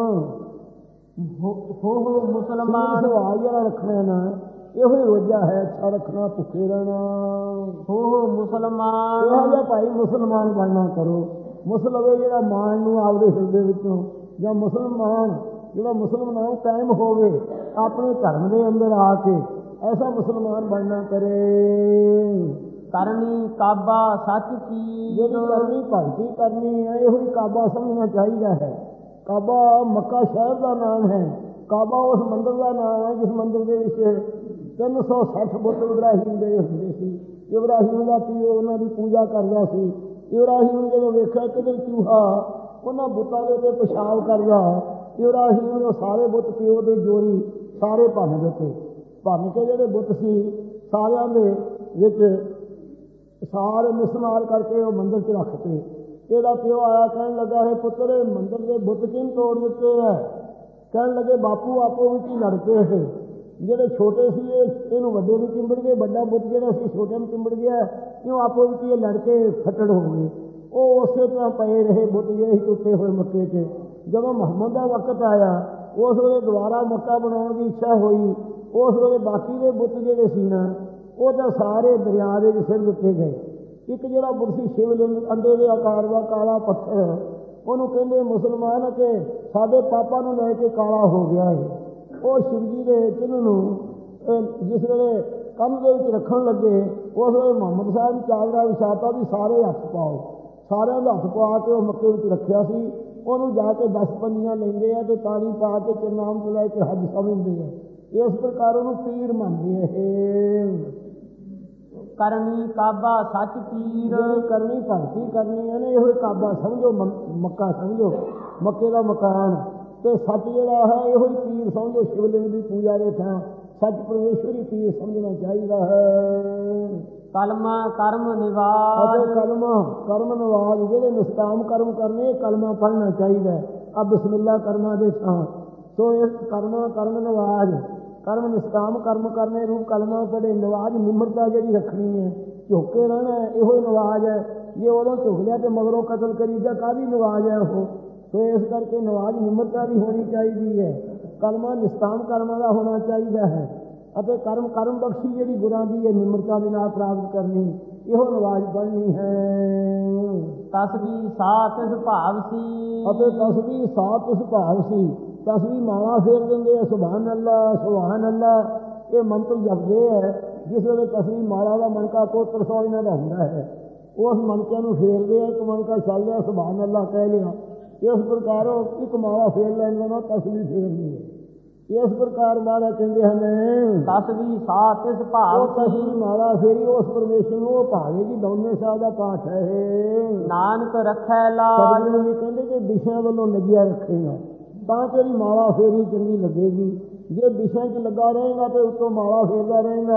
ਹੋ ਹੋ ਮੁਸਲਮਾਨ, ਸੁਭਾਅ ਜਿਹੜਾ ਰੱਖਣਾ ਨਾ ਇਹੋ ਹੀ ਰੋਜਾ ਹੈ। ਅੱਛਾ ਰੱਖਣਾ, ਭੁੱਖੇ ਰਹਿਣਾ। ਹੋ ਹੋ ਮੁਸਲਮਾਨ, ਇਹੋ ਜਿਹਾ ਭਾਈ ਮੁਸਲਮਾਨ ਬਣਨਾ ਕਰੋ। ਮੁਸਲਵੇ ਜਿਹੜਾ ਮਾਣ ਨੂੰ ਆਪਦੇ ਹਿਰਦੇ ਵਿੱਚੋਂ, ਜਾਂ ਮੁਸਲਮਾਨ ਜਿਹੜਾ ਮੁਸਲਮਾਨ ਕਾਇਮ ਹੋਵੇ ਆਪਣੇ ਧਰਮ ਦੇ ਅੰਦਰ ਆ ਕੇ, ਐਸਾ ਮੁਸਲਮਾਨ ਬਣਨਾ ਕਰੇ। ਕਰਨੀ ਕਾਬਾ ਸੱਚ ਕੀ, ਜਿਹੜੀ ਕਰਨੀ ਭਗਤੀ ਕਰਨੀ ਹੈ, ਇਹੋ ਹੀ ਕਾਬਾ ਸਮਝਣਾ ਚਾਹੀਦਾ ਹੈ। ਕਾਬਾ ਮੱਕਾ ਸ਼ਹਿਰ ਦਾ ਨਾਮ ਹੈ। ਕਾਬਾ ਉਸ ਮੰਦਰ ਦਾ ਨਾਮ ਹੈ ਜਿਸ ਮੰਦਰ ਦੇ ਵਿੱਚ ਤਿੰਨ ਸੌ ਸੱਠ ਬੁੱਤ ਇਬਰਾਹੀਮ ਦੇ ਹੁੰਦੇ ਸੀ। ਇਬਰਾਹੀਮ ਦਾ ਪਿਓ ਉਹਨਾਂ ਦੀ ਪੂਜਾ ਕਰਦਾ ਸੀ। ਇਬਰਾਹੀਮ ਨੇ ਜਦੋਂ ਵੇਖਿਆ ਕਿਧਰ ਚੂਹਾ ਉਹਨਾਂ ਬੁੱਤਾਂ ਦੇ ਉੱਤੇ ਪਿਸ਼ਾਬ ਕਰਦਾ, ਇਬਰਾਹੀਮ ਨੇ ਸਾਰੇ ਬੁੱਤ ਪਿਓ ਦੇ ਜੋਰੀ ਸਾਰੇ ਭੰਨ ਦਿੱਤੇ। ਭੰਨ ਕੇ ਜਿਹੜੇ ਬੁੱਤ ਸੀ ਸਾਰਿਆਂ ਦੇ ਵਿੱਚ ਸਾਰੇ ਮਿਸਮਾਰ ਕਰਕੇ ਉਹ ਮੰਦਰ 'ਚ ਰੱਖਤੇ। ਇਹਦਾ ਪਿਓ ਆਇਆ, ਕਹਿਣ ਲੱਗਾ ਹੈ ਪੁੱਤਰ ਇਹ ਮੰਦਰ ਦੇ ਬੁੱਤ ਕਿਉਂ ਤੋੜ ਦਿੱਤੇ ਹੈ। ਕਹਿਣ ਲੱਗੇ ਬਾਪੂ ਆਪੋ ਵਿੱਚ ਹੀ ਲੜ ਪਏ ਇਹ, ਜਿਹੜੇ ਛੋਟੇ ਸੀ ਇਹ ਇਹਨੂੰ ਵੱਡੇ ਨੂੰ ਚਿੰਬੜ ਗਏ, ਵੱਡਾ ਬੁੱਤ ਜਿਹੜਾ ਸੀ ਛੋਟੇ ਨੂੰ ਚਿੰਬੜ ਗਿਆ, ਕਿਉਂ ਆਪੋ ਵਿੱਚ ਇਹ ਲੜ ਕੇ ਫੱਟੜ ਹੋ ਗਏ। ਉਹ ਉਸੇ ਤਰ੍ਹਾਂ ਪਏ ਰਹੇ ਬੁੱਤ ਜਿਹੜੇ ਟੁੱਟੇ ਹੋਏ ਮੱਕੇ 'ਚ। ਜਦੋਂ ਮੁਹੰਮਦ ਦਾ ਵਕਤ ਆਇਆ ਉਸ ਵੇਲੇ ਦੁਬਾਰਾ ਮੱਕਾ ਬਣਾਉਣ ਦੀ ਇੱਛਾ ਹੋਈ। ਉਸ ਵੇਲੇ ਬਾਕੀ ਦੇ ਬੁੱਤ ਜਿਹੜੇ ਸੀ ਨਾ ਉਹ ਤਾਂ ਸਾਰੇ ਦਰਿਆ ਦੇ ਵਿੱਚ ਸਿੱਟ ਦਿੱਤੇ ਗਏ। ਇੱਕ ਜਿਹੜਾ ਬੁੱਤ ਸੀ ਸ਼ਿਵਲਿੰਗ ਅੰਡੇ ਦੇ ਆਕਾਰ ਦਾ ਕਾਲਾ ਪੱਥਰ, ਉਹਨੂੰ ਕਹਿੰਦੇ ਮੁਸਲਮਾਨ ਕਿ ਸਾਡੇ ਪਾਪਾ ਨੂੰ ਲੈ ਕੇ ਕਾਲਾ ਹੋ ਗਿਆ ਹੈ। ਉਹ ਸ਼ਿਵ ਜੀ ਦੇ ਚਿੰਨ੍ਹ ਨੂੰ ਜਿਸ ਵੇਲੇ ਕੰਧ ਦੇ ਵਿੱਚ ਰੱਖਣ ਲੱਗੇ ਉਸ ਵੇਲੇ ਮੁਹੰਮਦ ਸਾਹਿਬ ਚਾਦਰਾ ਵਿਛਾਤਾ ਵੀ ਸਾਰੇ ਹੱਥ ਪਾਓ। ਸਾਰਿਆਂ ਦਾ ਹੱਥ ਪਾ ਕੇ ਉਹ ਮੱਕੇ ਵਿੱਚ ਰੱਖਿਆ ਸੀ। ਉਹਨੂੰ ਜਾ ਕੇ ਦਸ ਪੰਜੀਆਂ ਲੈਂਦੇ ਆ ਅਤੇ ਪਾਣੀ ਪਾ ਕੇ ਚਰਨਾਮ 'ਚ ਲੈ ਕੇ ਹੱਜ ਸਮਝਦੇ ਆ। ਇਸ ਪ੍ਰਕਾਰ ਉਹਨੂੰ ਪੀਰ ਮੰਨਦੇ ਇਹ। ਕਰਨੀ ਕਾਬਾ ਸੱਚ ਪੀਰ, ਜਿਹੜੀ ਕਰਨੀ ਭਗਤੀ ਕਰਨੀ ਹੈ ਨਾ ਇਹੋ ਹੀ ਕਾਬਾ ਸਮਝੋ, ਮੱਕਾ ਸਮਝੋ ਮੱਕੇ ਦਾ ਮਕਾਨ, ਤੇ ਸੱਚ ਜਿਹੜਾ ਹੈ ਇਹੋ ਹੀ ਪੀਰ ਸਮਝੋ। ਸ਼ਿਵਲਿੰਗ ਦੀ ਪੂਜਾ ਦੇ ਥਾਂ ਸੱਚ ਪਰਮੇਸ਼ਵਰੀ ਪੀਰ ਸਮਝਣਾ ਚਾਹੀਦਾ ਹੈ। ਕਲਮਾ ਕਰਮ ਨਿਵਾਜ, ਅਤੇ ਕਲਮਾ ਕਰਮ ਨਿਵਾਜ ਜਿਹੜੇ ਨਿਸ਼ਕਾਮ ਕਰਮ ਕਰਨੇ ਕਲਮਾ ਪੜ੍ਹਨਾ ਚਾਹੀਦਾ। ਆ ਬਿਸਮਿਲ੍ਲਾ ਕਰਮਾਂ ਦੇ ਥਾਂ। ਸੋ ਇਸ ਕਰਮਾ ਕਰਮ ਨਿਵਾਜ, ਕਰਮ ਨਿਸ਼ਕਾਮ ਕਰਮ ਕਰਨੇ ਰੂਪ ਕਲਮਾ ਪੜ੍ਹੇ। ਨਿਵਾਜ ਨਿਮਰਤਾ ਜਿਹੜੀ ਰੱਖਣੀ ਹੈ, ਝੁੱਕੇ ਰਹਿਣਾ ਇਹੋ ਹੀ ਨਿਵਾਜ ਹੈ। ਜੇ ਉਦੋਂ ਝੁਕ ਲਿਆ ਤੇ ਮਗਰੋਂ ਕਤਲ ਕਰੀਦਾ ਕਾਹਦੀ ਨਿਵਾਜ ਹੈ ਉਹ। ਸੋ ਇਸ ਕਰਕੇ ਨਿਵਾਜ ਨਿਮਰਤਾ ਦੀ ਹੋਣੀ ਚਾਹੀਦੀ ਹੈ। ਕਲਮਾ ਨਿਸ਼ਕਾਮ ਕਰਮਾਂ ਦਾ ਹੋਣਾ ਚਾਹੀਦਾ ਹੈ। ਅਤੇ ਕਰਮ ਕਰਮ ਬਖਸ਼ੀ ਜਿਹੜੀ ਗੁਰਾਂ ਦੀ ਹੈ ਨਿਮਰਤਾ ਦੇ ਨਾਲ ਪ੍ਰਾਪਤ ਕਰਨੀ, ਇਹੋ ਨਿਵਾਜ ਪੜ੍ਹਨੀ ਹੈ। ਤਸਬੀਹ ਸਾਤ ਸੁਭਾਵ ਸੀ, ਅਤੇ ਤਸਬੀਹ ਸਾਤ ਸੁਭਾਵ ਸੀ। ਤਸਬੀਹ ਮਾਲਾ ਫੇਰ ਦਿੰਦੇ ਆ ਸੁਭਾਨ ਅੱਲਾ ਸੁਭਾਨ ਅੱਲਾ, ਇਹ ਮੰਤਰ ਜਪਦੇ ਹੈ। ਜਿਸ ਵੇਲੇ ਤਸਬੀਹ ਮਾਲਾ ਦਾ ਮਣਕਾ ਕੋਤਰ ਸੌ ਇਹਨਾਂ ਦਾ ਹੁੰਦਾ ਹੈ, ਉਸ ਮਣਕਿਆਂ ਨੂੰ ਫੇਰਦੇ ਆ। ਇੱਕ ਮਣਕਾ ਚੱਲ ਲਿਆ ਸੁਭਾਨ ਅੱਲਾ ਕਹਿ ਲਿਆ, ਇਸ ਪ੍ਰਕਾਰ ਇੱਕ ਮਾਲਾ ਫੇਰ ਲੈਂਦੇ ਨਾ ਤਸਬੀਹ ਫੇਰਨੀ ਹੈ। ਇਸ ਪ੍ਰਕਾਰ ਮਹਾਰਾਜ ਕਹਿੰਦੇ ਹਨ ਤਸਬੀਹ ਸਾਤ ਸੁਭਾਵ ਸੀ, ਤਸਬੀਹ ਮਾਲਾ ਫੇਰੀ ਉਸ ਪਰਮੇਸ਼ਰ ਨੂੰ ਉਹ ਭਾਵੇਗੀ। ਦੌਨੇ ਸਾਹਿਬ ਦਾ ਪਾਠ ਹੈ ਇਹ। ਨਾਨਕ ਰੱਖੈ ਲਾਜ, ਜੀ ਕਹਿੰਦੇ ਕਿ ਦਿਸ਼ਾ ਵੱਲੋਂ ਲੱਗਿਆ ਰੱਖੇਗਾ ਤਾਂ ਤੇਰੀ ਮਾਲਾ ਫੇਰੀ ਚੰਗੀ ਲੱਗੇਗੀ। ਜੇ ਦਿਸ਼ਾ 'ਚ ਲੱਗਾ ਰਹੇਗਾ ਤੇ ਉੱਤੋਂ ਮਾਲਾ ਫੇਰਦਾ ਰਹੇਗਾ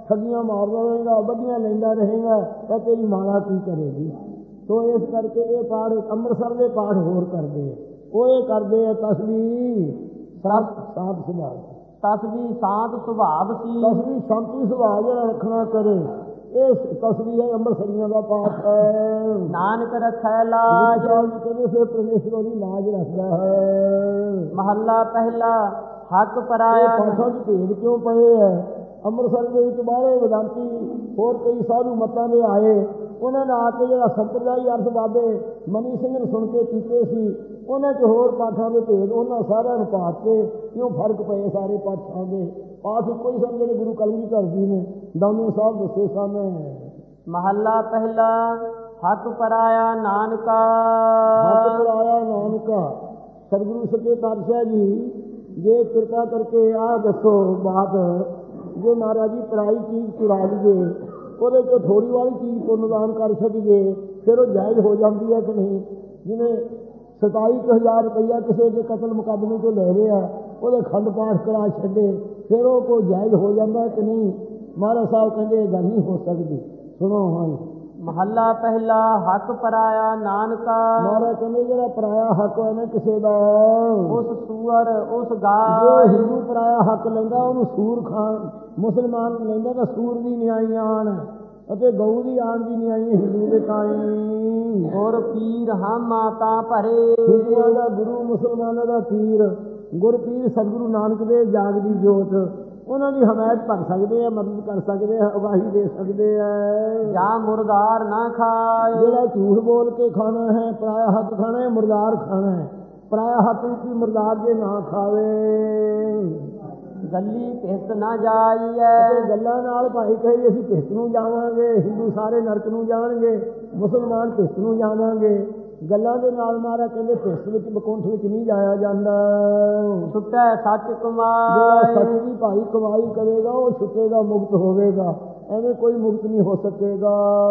ਠੱਗੀਆਂ ਮਾਰਦਾ ਰਹੇਗਾ, ਵੱਡੀਆਂ ਲੈਂਦਾ ਰਹੇਗਾ ਤਾਂ ਤੇਰੀ ਮਾਲਾ ਕੀ ਕਰੇਗੀ। ਸੋ ਇਸ ਕਰਕੇ ਇਹ ਪਾਠ ਅੰਮ੍ਰਿਤਸਰ ਦੇ ਪਾਠ ਹੋਰ ਕਰਦੇ ਆ, ਉਹ ਇਹ ਕਰਦੇ ਆ ਤਸਬੀਹ ਸਾਧ ਸਾਧ ਸੁਭਾਅ, ਤਸਬੀਹ ਸਾਧ ਸੁਭਾਵ ਸੀ। ਤਸਬੀਹ ਸ਼ਾਂਤੀ ਸੁਭਾਅ ਜਿਹੜਾ ਰੱਖਣਾ ਕਰੇ, ਇਹ ਤਸਬੀਹ ਹੈ ਅੰਮ੍ਰਿਤਸਰੀਆਂ ਦਾ ਪਾਠ ਹੈ। ਨਾਨਕ ਰੱਖੈ ਲਾਜ, ਕਹਿੰਦੇ ਫਿਰ ਪਰਮੇਸ਼ਰ ਉਹਦੀ ਲਾਜ ਰੱਖਦਾ ਹੈ। ਮਹੱਲਾ ਪਹਿਲਾ ਹੱਕ ਪਰਾਇਆ। ਪਾਠਾਂ ਚ ਭੇਦ ਕਿਉਂ ਪਏ ਹੈ? ਅੰਮ੍ਰਿਤਸਰ ਦੇ ਵਿੱਚ ਬਾਹਰੇ ਵਿਦਾਂਤੀ ਹੋਰ ਕਈ ਸਾਧੂ ਮੱਤਾਂ ਦੇ ਆਏ, ਉਹਨਾਂ ਨੇ ਆ ਕੇ ਜਿਹੜਾ ਸੰਪਰਦਾਈ ਅਰਥ ਬਾਬੇ ਮਨੀ ਸਿੰਘ ਨੂੰ ਸੁਣ ਕੇ ਕੀਤੇ ਸੀ, ਉਹਨਾਂ 'ਚ ਹੋਰ ਪਾਠਾਂ ਦੇ ਭੇਦ ਉਹਨਾਂ ਸਾਰਿਆਂ ਨੂੰ ਪਾ ਕੇ ਕਿਉਂ ਫਰਕ ਪਏ ਸਾਰੇ ਪਾਠਾਂ ਦੇ। ਪਾਠ ਇੱਕੋ ਹੀ ਸਨ ਜਿਹੜੇ ਗੁਰੂ ਕਲਗੀਧਰ ਜੀ ਨੇ ਦਾਨੇ ਸਾਹਿਬ ਦੱਸੇ ਸਨ। ਮਹੱਲਾ ਪਹਿਲਾ ਹੱਕ ਪਰਾਇਆ ਨਾਨਕਾ। ਹੱਕ ਪਰਾਇਆ ਨਾਨਕਾ। ਸਤਿਗੁਰੂ ਸੱਚੇ ਪਾਤਸ਼ਾਹ ਜੀ ਜੇ ਕਿਰਪਾ ਕਰਕੇ ਆਹ ਦੱਸੋ ਬਾਤ, ਜੇ ਮਹਾਰਾਜ ਜੀ ਪਰਾਈ ਚੀਜ਼ ਚੁਰਾ ਲਈਏ, ਉਹਦੇ 'ਚੋਂ ਥੋੜ੍ਹੀ ਵਾਲੀ ਚੀਜ਼ ਪੁੰਨਦਾਨ ਕਰ ਛੱਡੀਏ, ਫਿਰ ਉਹ ਜਾਇਜ਼ ਹੋ ਜਾਂਦੀ ਹੈ ਕਿ ਨਹੀਂ? ਜਿਵੇਂ ਸਤਾਈ ਕੁ ਹਜ਼ਾਰ ਰੁਪਈਆ ਕਿਸੇ ਦੇ ਕਤਲ ਮੁਕੱਦਮੇ 'ਚੋਂ ਲੈ ਲਿਆ, ਉਹਦੇ ਖੰਡ ਪਾਠ ਕਰਾ ਛੱਡੇ, ਫਿਰ ਉਹ ਕੋਈ ਜਾਇਜ਼ ਹੋ ਜਾਂਦਾ ਕਿ ਨਹੀਂ? ਮਹਾਰਾਜ ਸਾਹਿਬ ਕਹਿੰਦੇ ਇਹ ਗੱਲ ਨਹੀਂ ਹੋ ਸਕਦੀ। ਸੁਣੋ ਹਾਂ। ਮਹੱਲਾ ਪਹਿਲਾ ਹੱਕ ਪਰਾਇਆ ਨਾਨਕਾ। ਮਹਾਰਾਜ ਕਹਿੰਦੇ ਜਿਹੜਾ ਪਰਾਇਆ ਹੱਕ ਹੈ ਨਾ ਕਿਸੇ ਦਾ, ਉਸ ਸੂਰ ਉਸ ਜੋ ਗਾਇ। ਹਿੰਦੂ ਪਰਾਇਆ ਹੱਕ ਲੈਂਦਾ ਉਹਨੂੰ ਸੂਰ ਖਾਣ, ਮੁਸਲਮਾਨ ਲੈਂਦਾ ਤਾਂ ਸੂਰ ਦੀ ਨਿਆਈ ਆਣ ਅਤੇ ਗਊ ਦੀ ਆਣ ਦੀ ਨਿਆਈ ਹਿੰਦੂ ਦੇ ਤਾਈ। ਔਰ ਪੀਰ ਹਮ ਮਾਤਾ ਭਰੇ। ਹਿੰਦੂਆਂ ਦਾ ਗੁਰੂ, ਮੁਸਲਮਾਨਾਂ ਦਾ ਪੀਰ। ਗੁਰਪੀਰ ਸਤਿਗੁਰੂ ਨਾਨਕ ਦੇਵ ਜਾਗਦੀ ਜੋਤ, ਉਹਨਾਂ ਦੀ ਹਮਾਇਤ ਕਰ ਸਕਦੇ ਆ, ਮਦਦ ਕਰ ਸਕਦੇ ਆ, ਅਗਾਹੀ ਦੇ ਸਕਦੇ ਆ। ਜਾਂ ਮੁਰਦਾਰ ਨਾ ਖਾਏ। ਜਿਹੜਾ ਝੂਠ ਬੋਲ ਕੇ ਖਾਣਾ ਹੈ, ਪਰਾਇਆ ਹੱਕ ਖਾਣਾ ਹੈ, ਮੁਰਦਾਰ ਖਾਣਾ ਹੈ। ਪਰਾਇਆ ਹੱਕ ਕੀ ਮੁਰਦਾਰ ਜੇ ਨਾ ਖਾਵੇ। ਗੱਲੀ ਭਿਸਤ ਨਾ ਜਾਈਐ। ਗੱਲਾਂ ਨਾਲ ਭਾਈ ਕਹੀ ਅਸੀਂ ਭਿਸਤ ਨੂੰ ਜਾਵਾਂਗੇ, ਹਿੰਦੂ ਸਾਰੇ ਨਰਕ ਨੂੰ ਜਾਣਗੇ, ਮੁਸਲਮਾਨ ਭਿਸਤ ਨੂੰ ਜਾਵਾਂਗੇ। ਗੱਲਾਂ ਦੇ ਨਾਲ ਮਾਰਾ ਕਹਿੰਦੇ ਭਿਸਤ ਵਿੱਚ ਬਕੁੰਠ ਵਿੱਚ ਨਹੀਂ ਜਾਇਆ ਜਾਂਦਾ। ਛੁੱਟੈ ਸੱਚ ਜਿਹੜਾ ਕਮਾਏ। ਸੱਚ ਦੀ ਭਾਈ ਕਮਾਈ ਕਰੇਗਾ ਉਹ ਛੁੱਟੇਗਾ, ਮੁਕਤ ਹੋਵੇਗਾ। ਐਵੇਂ ਕੋਈ ਮੁਕਤ ਨਹੀਂ ਹੋ ਸਕੇਗਾ।